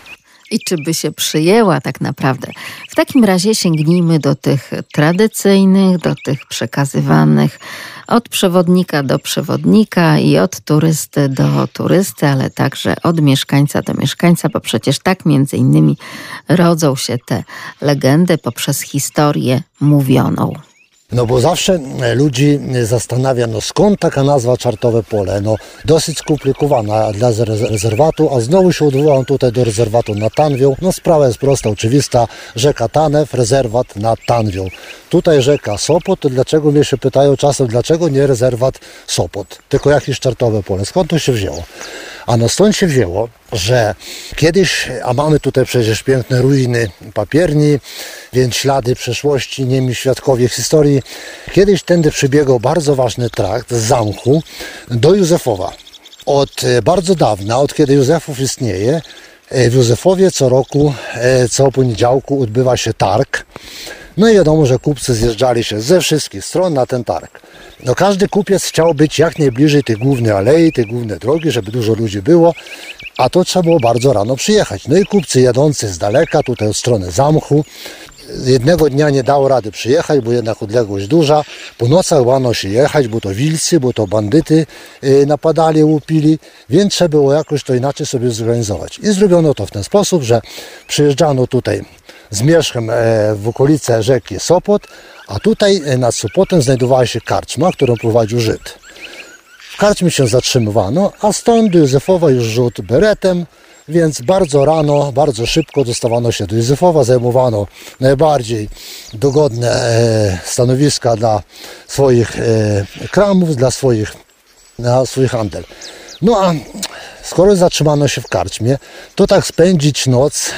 I czy by się przyjęła tak naprawdę? W takim razie sięgnijmy do tych tradycyjnych, do tych przekazywanych od przewodnika do przewodnika i od turysty do turysty, ale także od mieszkańca do mieszkańca, bo przecież tak między innymi rodzą się te legendy poprzez historię mówioną. No bo zawsze ludzi zastanawia, no skąd taka nazwa Czartowe Pole? No dosyć skomplikowana dla rezerwatu, a znowu się odwołam tutaj do rezerwatu nad Tanwią. No sprawa jest prosta, oczywista. Rzeka Tanew, rezerwat nad Tanwią. Tutaj rzeka Sopot, to dlaczego mnie się pytają czasem, dlaczego nie rezerwat Sopot, tylko jakieś Czartowe Pole? Skąd to się wzięło? A no stąd się wzięło, że kiedyś, a mamy tutaj przecież piękne ruiny papierni, więc ślady przeszłości, niemi świadkowie historii. Kiedyś tędy przebiegał bardzo ważny trakt z zamku do Józefowa. Od bardzo dawna, od kiedy Józefów istnieje, w Józefowie co roku, co poniedziałku odbywa się targ. No i wiadomo, że kupcy zjeżdżali się ze wszystkich stron na ten targ. No każdy kupiec chciał być jak najbliżej tej głównej alei, tej głównej drogi, żeby dużo ludzi było, a to trzeba było bardzo rano przyjechać. No i kupcy jadący z daleka, tutaj od strony zamku, jednego dnia nie dało rady przyjechać, bo jednak odległość duża. Po nocach łano się jechać, bo to wilcy, bo to bandyty napadali, łupili, więc trzeba było jakoś to inaczej sobie zorganizować. I zrobiono to w ten sposób, że przyjeżdżano tutaj zmierzchem w okolice rzeki Sopot, a tutaj nad Sopotem znajdowała się karczma, którą prowadził Żyd. W karczmie się zatrzymywano, a stąd do Józefowa już rzut beretem, więc bardzo rano, bardzo szybko dostawano się do Józefowa, zajmowano najbardziej dogodne stanowiska dla swoich kramów, dla swoich, na swój handel. No a skoro zatrzymano się w karczmie, to tak spędzić noc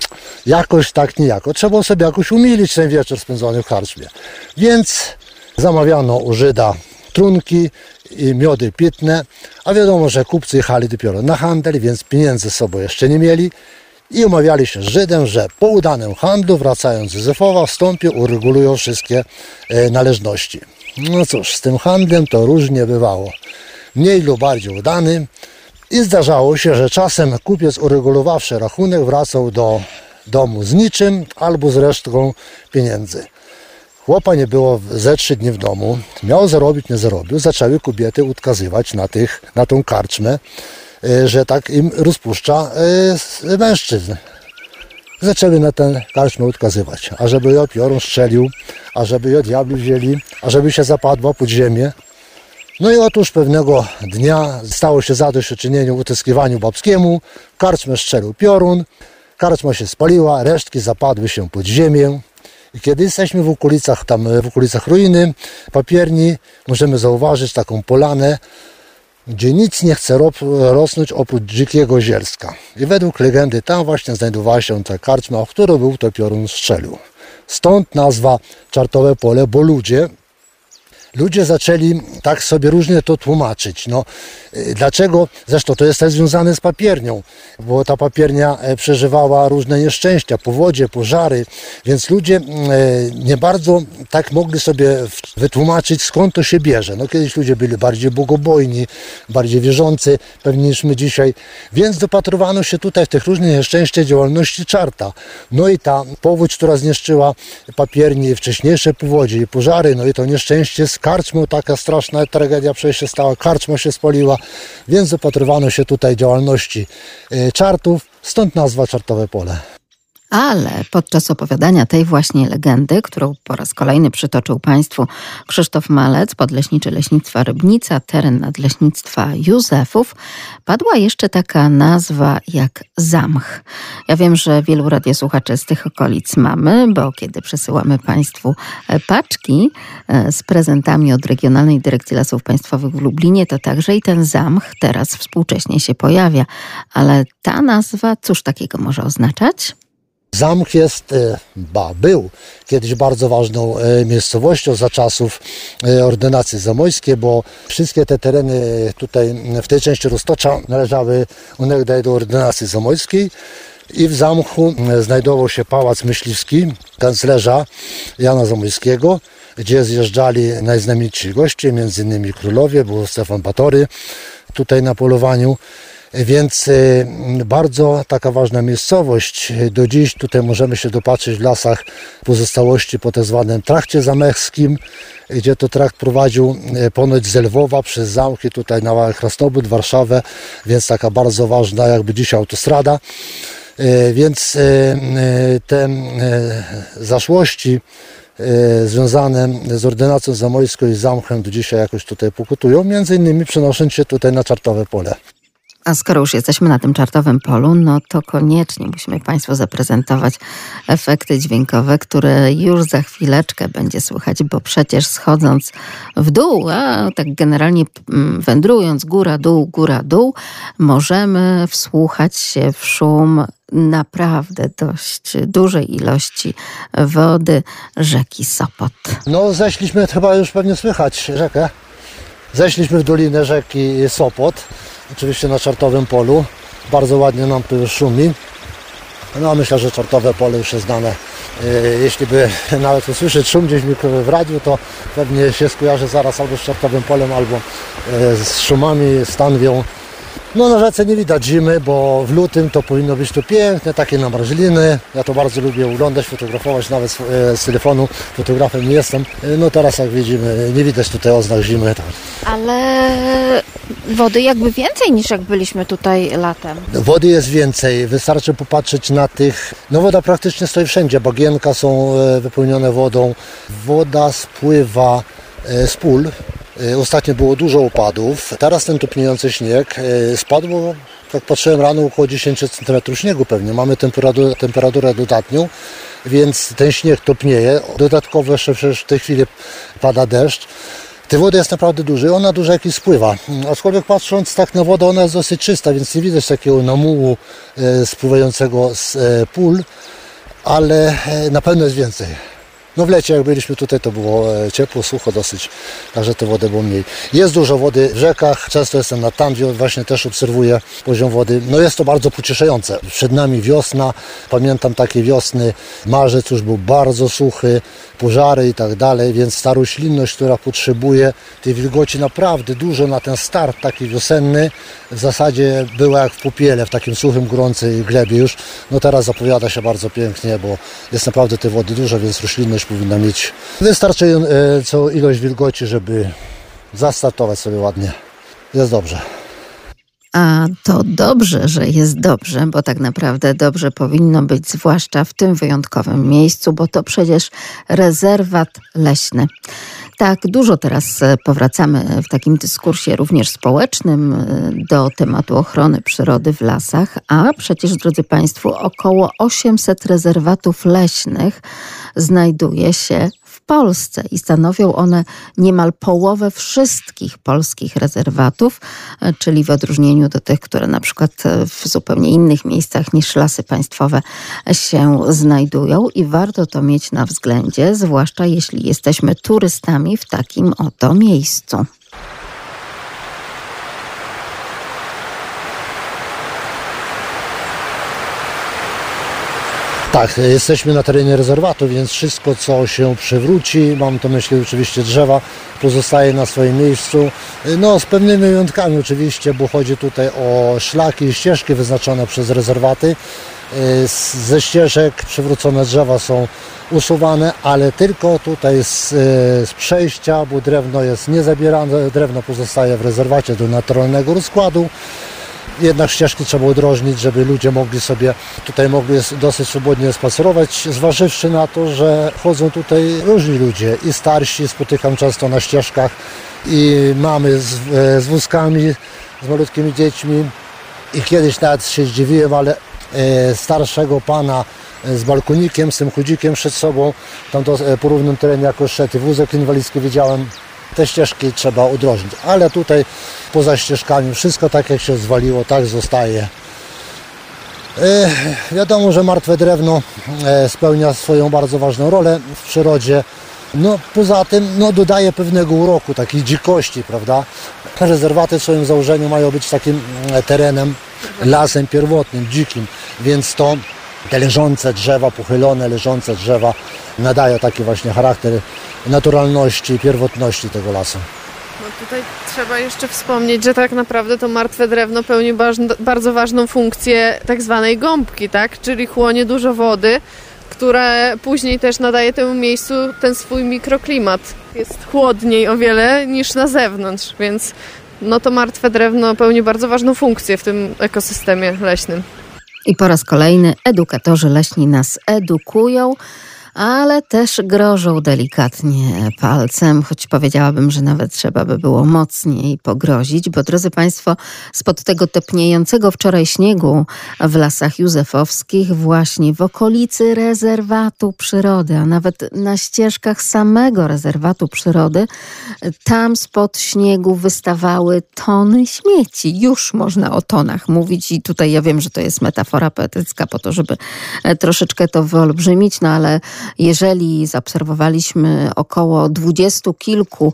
jakoś tak niejako. Trzeba sobie jakoś umilić ten wieczór spędzony w karczmie. Więc zamawiano u Żyda trunki i miody pitne, a wiadomo, że kupcy jechali dopiero na handel, więc pieniędzy z sobą jeszcze nie mieli i umawiali się z Żydem, że po udanym handlu, wracając z Józefowa, wstąpią, uregulują wszystkie należności. No cóż, z tym handlem to różnie bywało. Mniej lub bardziej udany i zdarzało się, że czasem kupiec uregulowawszy rachunek wracał do domu z niczym albo z resztką pieniędzy. Chłopa nie było ze trzy dni w domu, miał zarobić, nie zarobił. Zaczęły kobiety odkazywać na, tych, na tą karczmę, że tak im rozpuszcza mężczyzn. Zaczęły na tę karczmę odkazywać, a żeby ją piorun strzelił, a żeby ją diabli wzięli, a żeby się zapadła pod ziemię. No i otóż pewnego dnia stało się zadośćuczynienie utyskiwaniu babskiemu, karczmę strzelił piorun, karczma się spaliła, resztki zapadły się pod ziemię. I kiedy jesteśmy w okolicach, tam w okolicach ruiny papierni, możemy zauważyć taką polanę, gdzie nic nie chce rosnąć oprócz dzikiego zielska. I według legendy tam właśnie znajdowała się ta karczma, w którą był to piorun strzelił. Stąd nazwa Czartowe Pole, bo ludzie Ludzie zaczęli tak sobie różnie to tłumaczyć. No, dlaczego? Zresztą to jest też związane z papiernią, bo ta papiernia przeżywała różne nieszczęścia, powodzie, pożary, więc ludzie nie bardzo tak mogli sobie wytłumaczyć, skąd to się bierze. No, kiedyś ludzie byli bardziej bogobojni, bardziej wierzący, pewnie niż my dzisiaj, więc dopatrywano się tutaj w tych różnych nieszczęściach działalności czarta. No i ta powódź, która zniszczyła papiernie, wcześniejsze powodzie i pożary, no i to nieszczęście z karczmą, taka straszna tragedia przecież się stała, karczma się spaliła, więc dopatrywano się tutaj działalności czartów, stąd nazwa Czartowe Pole. Ale podczas opowiadania tej właśnie legendy, którą po raz kolejny przytoczył Państwu Krzysztof Malec, podleśniczy Leśnictwa Rybnica, teren Nadleśnictwa Józefów, padła jeszcze taka nazwa jak zamch. Ja wiem, że wielu radiosłuchaczy z tych okolic mamy, bo kiedy przesyłamy Państwu paczki z prezentami od Regionalnej Dyrekcji Lasów Państwowych w Lublinie, to także i ten zamch teraz współcześnie się pojawia. Ale ta nazwa, cóż takiego może oznaczać? Zamk jest, ba, był kiedyś bardzo ważną miejscowością za czasów ordynacji zamojskiej, bo wszystkie te tereny tutaj w tej części Roztocza należały onegdaj do ordynacji zamojskiej i w zamku znajdował się pałac myśliwski kanclerza Jana Zamojskiego, gdzie zjeżdżali najznamienitsi goście, między innymi królowie, był Stefan Batory tutaj na polowaniu. Więc bardzo taka ważna miejscowość. Do dziś tutaj możemy się dopatrzyć w lasach pozostałości po tak zwanym trakcie zamechskim, gdzie to trakt prowadził ponoć z Lwowa przez zamki tutaj na Krasnobód, Warszawę, więc taka bardzo ważna jakby dzisiaj autostrada. Więc te zaszłości związane z ordynacją zamojską i zamkiem do dzisiaj jakoś tutaj pokutują, między innymi przenosząc się tutaj na Czartowe Pole. A skoro już jesteśmy na tym czartowym polu, no to koniecznie musimy Państwu zaprezentować efekty dźwiękowe, które już za chwileczkę będzie słychać, bo przecież schodząc w dół, a tak generalnie wędrując góra, dół, góra, dół, możemy wsłuchać się w szum naprawdę dość dużej ilości wody rzeki Sopot. No zeszliśmy, chyba już pewnie słychać rzekę, zeszliśmy w dolinę rzeki Sopot. Oczywiście na Czartowym Polu. Bardzo ładnie nam tu już szumi. No myślę, że Czartowe Pole już jest znane. Jeśli by nawet usłyszeć szum gdzieś w radiu, to pewnie się skojarzy zaraz albo z Czartowym Polem, albo z szumami, Stanwią. No na rzece nie widać zimy, bo w lutym to powinno być tu piękne, takie namarżliny. Ja to bardzo lubię oglądać, fotografować, nawet z telefonu. Fotografem nie jestem. No teraz jak widzimy, nie widać tutaj oznak zimy. Ale wody jakby więcej niż jak byliśmy tutaj latem. Wody jest więcej, wystarczy popatrzeć na tych... No woda praktycznie stoi wszędzie, bagienka są wypełnione wodą. Woda spływa z pól. Ostatnio było dużo opadów. Teraz ten topniejący śnieg spadł, bo jak patrzyłem rano, około dziesięć centymetrów śniegu pewnie. Mamy temperaturę, temperaturę dodatnią, więc ten śnieg topnieje. Dodatkowo jeszcze przecież w tej chwili pada deszcz. Tej wody jest naprawdę dużo i ona do rzeki spływa. Aczkolwiek patrząc tak na wodę, ona jest dosyć czysta, więc nie widać takiego namułu spływającego z pól, ale na pewno jest więcej. No w lecie jak byliśmy tutaj, to było ciepło, sucho dosyć, także te wody było mniej. Jest dużo wody w rzekach, często jestem na Tamwie, właśnie też obserwuję poziom wody. No jest to bardzo pocieszające. Przed nami wiosna, pamiętam takie wiosny, marzec już był bardzo suchy, pożary i tak dalej, więc ta roślinność, która potrzebuje tej wilgoci naprawdę dużo na ten start taki wiosenny, w zasadzie była jak w popiele, w takim suchym, gorącej glebie już. No teraz zapowiada się bardzo pięknie, bo jest naprawdę tej wody dużo, więc roślinność powinna mieć wystarczającą ilość wilgoci, żeby zastartować sobie ładnie. Jest dobrze. A to dobrze, że jest dobrze, bo tak naprawdę dobrze powinno być, zwłaszcza w tym wyjątkowym miejscu, bo to przecież rezerwat leśny. Tak, dużo teraz powracamy w takim dyskursie również społecznym do tematu ochrony przyrody w lasach, a przecież, drodzy Państwo, około osiemset rezerwatów leśnych znajduje się w Polsce i stanowią one niemal połowę wszystkich polskich rezerwatów, czyli w odróżnieniu do tych, które na przykład w zupełnie innych miejscach niż lasy państwowe się znajdują i warto to mieć na względzie, zwłaszcza jeśli jesteśmy turystami w takim oto miejscu. Tak, jesteśmy na terenie rezerwatu, więc wszystko, co się przewróci, mam to myśli oczywiście drzewa, pozostaje na swoim miejscu. No z pewnymi wyjątkami oczywiście, bo chodzi tutaj o szlaki i ścieżki wyznaczone przez rezerwaty. Ze ścieżek przewrócone drzewa są usuwane, ale tylko tutaj z, z przejścia, bo drewno jest niezabierane, drewno pozostaje w rezerwacie do naturalnego rozkładu. Jednak ścieżki trzeba udrożnić, żeby ludzie mogli sobie tutaj mogli dosyć swobodnie spacerować, zważywszy na to, że chodzą tutaj różni ludzie i starsi, spotykam często na ścieżkach i mamy z, z wózkami, z malutkimi dziećmi i kiedyś nawet się zdziwiłem, ale e, starszego pana z balkonikiem, z tym chudzikiem przed sobą, tam to po równym terenie jako szedł wózek inwalidzki widziałem. Te ścieżki trzeba udrożnić, ale tutaj poza ścieżkami wszystko tak jak się zwaliło, tak zostaje. E, wiadomo, że martwe drewno e, spełnia swoją bardzo ważną rolę w przyrodzie. No, poza tym no, dodaje pewnego uroku, takiej dzikości, prawda? Rezerwaty w swoim założeniu mają być takim terenem, lasem pierwotnym, dzikim, więc to te leżące drzewa, pochylone leżące drzewa nadają taki właśnie charakter naturalności i pierwotności tego lasu. No tutaj trzeba jeszcze wspomnieć, że tak naprawdę to martwe drewno pełni bardzo ważną funkcję tak zwanej gąbki, tak? Czyli chłonie dużo wody, które później też nadaje temu miejscu ten swój mikroklimat. Jest chłodniej o wiele niż na zewnątrz, więc no to martwe drewno pełni bardzo ważną funkcję w tym ekosystemie leśnym. I po raz kolejny edukatorzy leśni nas edukują, ale też grożą delikatnie palcem, choć powiedziałabym, że nawet trzeba by było mocniej pogrozić, bo drodzy Państwo, spod tego topniejącego wczoraj śniegu w Lasach Józefowskich, właśnie w okolicy rezerwatu przyrody, a nawet na ścieżkach samego rezerwatu przyrody, tam spod śniegu wystawały tony śmieci. Już można o tonach mówić i tutaj ja wiem, że to jest metafora poetycka po to, żeby troszeczkę to wyolbrzymić, no ale jeżeli zaobserwowaliśmy około dwudziestu kilku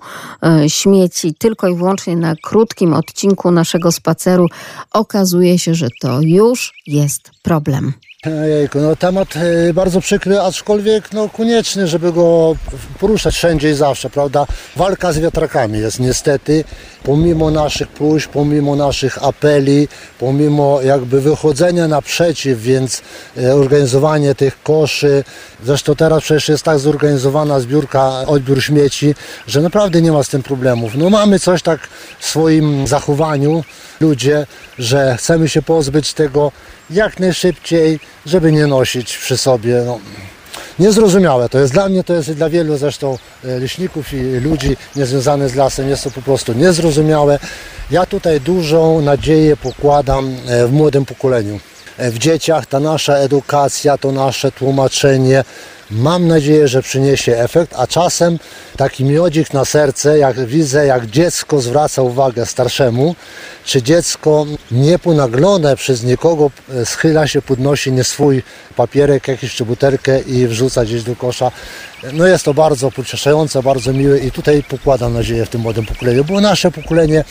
śmieci tylko i wyłącznie na krótkim odcinku naszego spaceru, okazuje się, że to już jest problem. Jejku, no temat bardzo przykry, aczkolwiek no konieczny, żeby go poruszać wszędzie i zawsze, prawda? Walka z wiatrakami jest niestety, pomimo naszych próśb, pomimo naszych apeli, pomimo jakby wychodzenia naprzeciw, więc organizowanie tych koszy, zresztą teraz przecież jest tak zorganizowana zbiórka, odbiór śmieci, że naprawdę nie ma z tym problemów. No mamy coś tak w swoim zachowaniu, ludzie, że chcemy się pozbyć tego jak najszybciej, żeby nie nosić przy sobie. No, niezrozumiałe to jest dla mnie, to jest dla wielu zresztą leśników i ludzi niezwiązanych z lasem, jest to po prostu niezrozumiałe. Ja tutaj dużą nadzieję pokładam w młodym pokoleniu. W dzieciach ta nasza edukacja, to nasze tłumaczenie, mam nadzieję, że przyniesie efekt, a czasem taki miodzik na serce, jak widzę, jak dziecko zwraca uwagę starszemu, czy dziecko nieponaglone przez nikogo schyla się, podnosi nie swój papierek, jakiś czy butelkę i wrzuca gdzieś do kosza. No jest to bardzo pocieszające, bardzo miłe i tutaj pokładam nadzieję w tym młodym pokoleniu, bo nasze pokolenie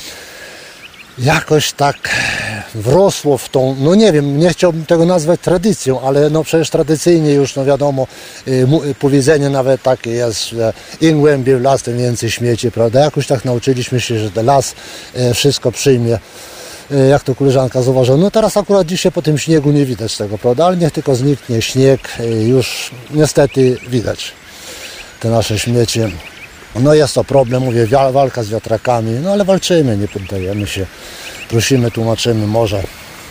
jakoś tak wrosło w tą, no nie wiem, nie chciałbym tego nazwać tradycją, ale no przecież tradycyjnie już, no wiadomo, y, powiedzenie nawet takie jest, że im głębiej w las, tym więcej śmieci, prawda? Jakoś tak nauczyliśmy się, że ten las y, wszystko przyjmie, y, jak to koleżanka zauważyła. No teraz akurat dzisiaj po tym śniegu nie widać tego, prawda? Ale niech tylko zniknie śnieg, y, już niestety widać te nasze śmieci. No jest to problem, mówię, walka z wiatrakami, no ale walczymy, nie poddajemy się, prosimy, tłumaczymy, może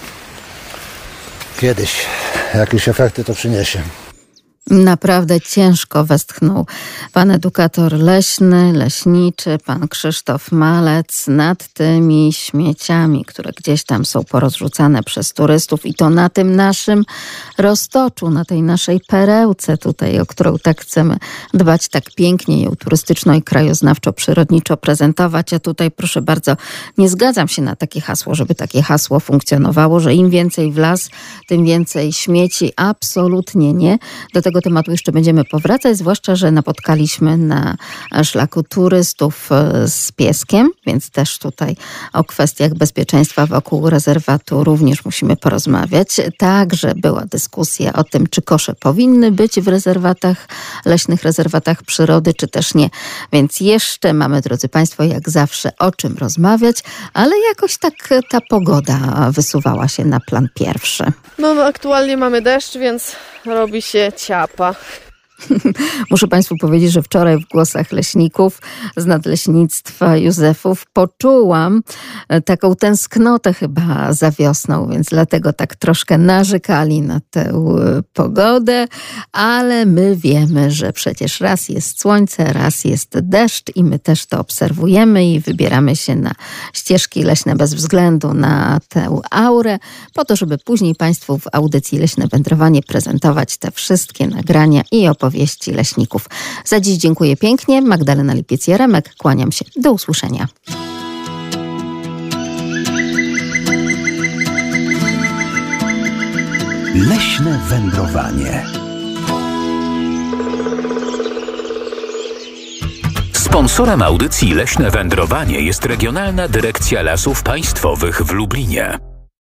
kiedyś jakieś efekty to przyniesie. Naprawdę ciężko westchnął pan edukator leśny, leśniczy, pan Krzysztof Malec nad tymi śmieciami, które gdzieś tam są porozrzucane przez turystów i to na tym naszym roztoczu, na tej naszej perełce tutaj, o którą tak chcemy dbać tak pięknie, ją turystyczno i krajoznawczo-przyrodniczo prezentować. A tutaj proszę bardzo, nie zgadzam się na takie hasło, żeby takie hasło funkcjonowało, że im więcej w las, tym więcej śmieci. Absolutnie nie. Do tego tematu jeszcze będziemy powracać, zwłaszcza, że napotkaliśmy na szlaku turystów z pieskiem, więc też tutaj o kwestiach bezpieczeństwa wokół rezerwatu również musimy porozmawiać. Także była dyskusja o tym, czy kosze powinny być w rezerwatach, leśnych rezerwatach przyrody, czy też nie. Więc jeszcze mamy, drodzy Państwo, jak zawsze o czym rozmawiać, ale jakoś tak ta pogoda wysuwała się na plan pierwszy. No, no aktualnie mamy deszcz, więc robi się ciapa. Muszę Państwu powiedzieć, że wczoraj w głosach leśników z nadleśnictwa Józefów poczułam taką tęsknotę chyba za wiosną, więc dlatego tak troszkę narzekali na tę pogodę, ale my wiemy, że przecież raz jest słońce, raz jest deszcz i my też to obserwujemy i wybieramy się na ścieżki leśne bez względu na tę aurę, po to, żeby później Państwu w audycji Leśne Wędrowanie prezentować te wszystkie nagrania i opowieści wieści leśników. Za dziś dziękuję pięknie. Magdalena Lipiec-Jaremek. Kłaniam się. Do usłyszenia. Leśne wędrowanie. Sponsorem audycji Leśne Wędrowanie jest Regionalna Dyrekcja Lasów Państwowych w Lublinie.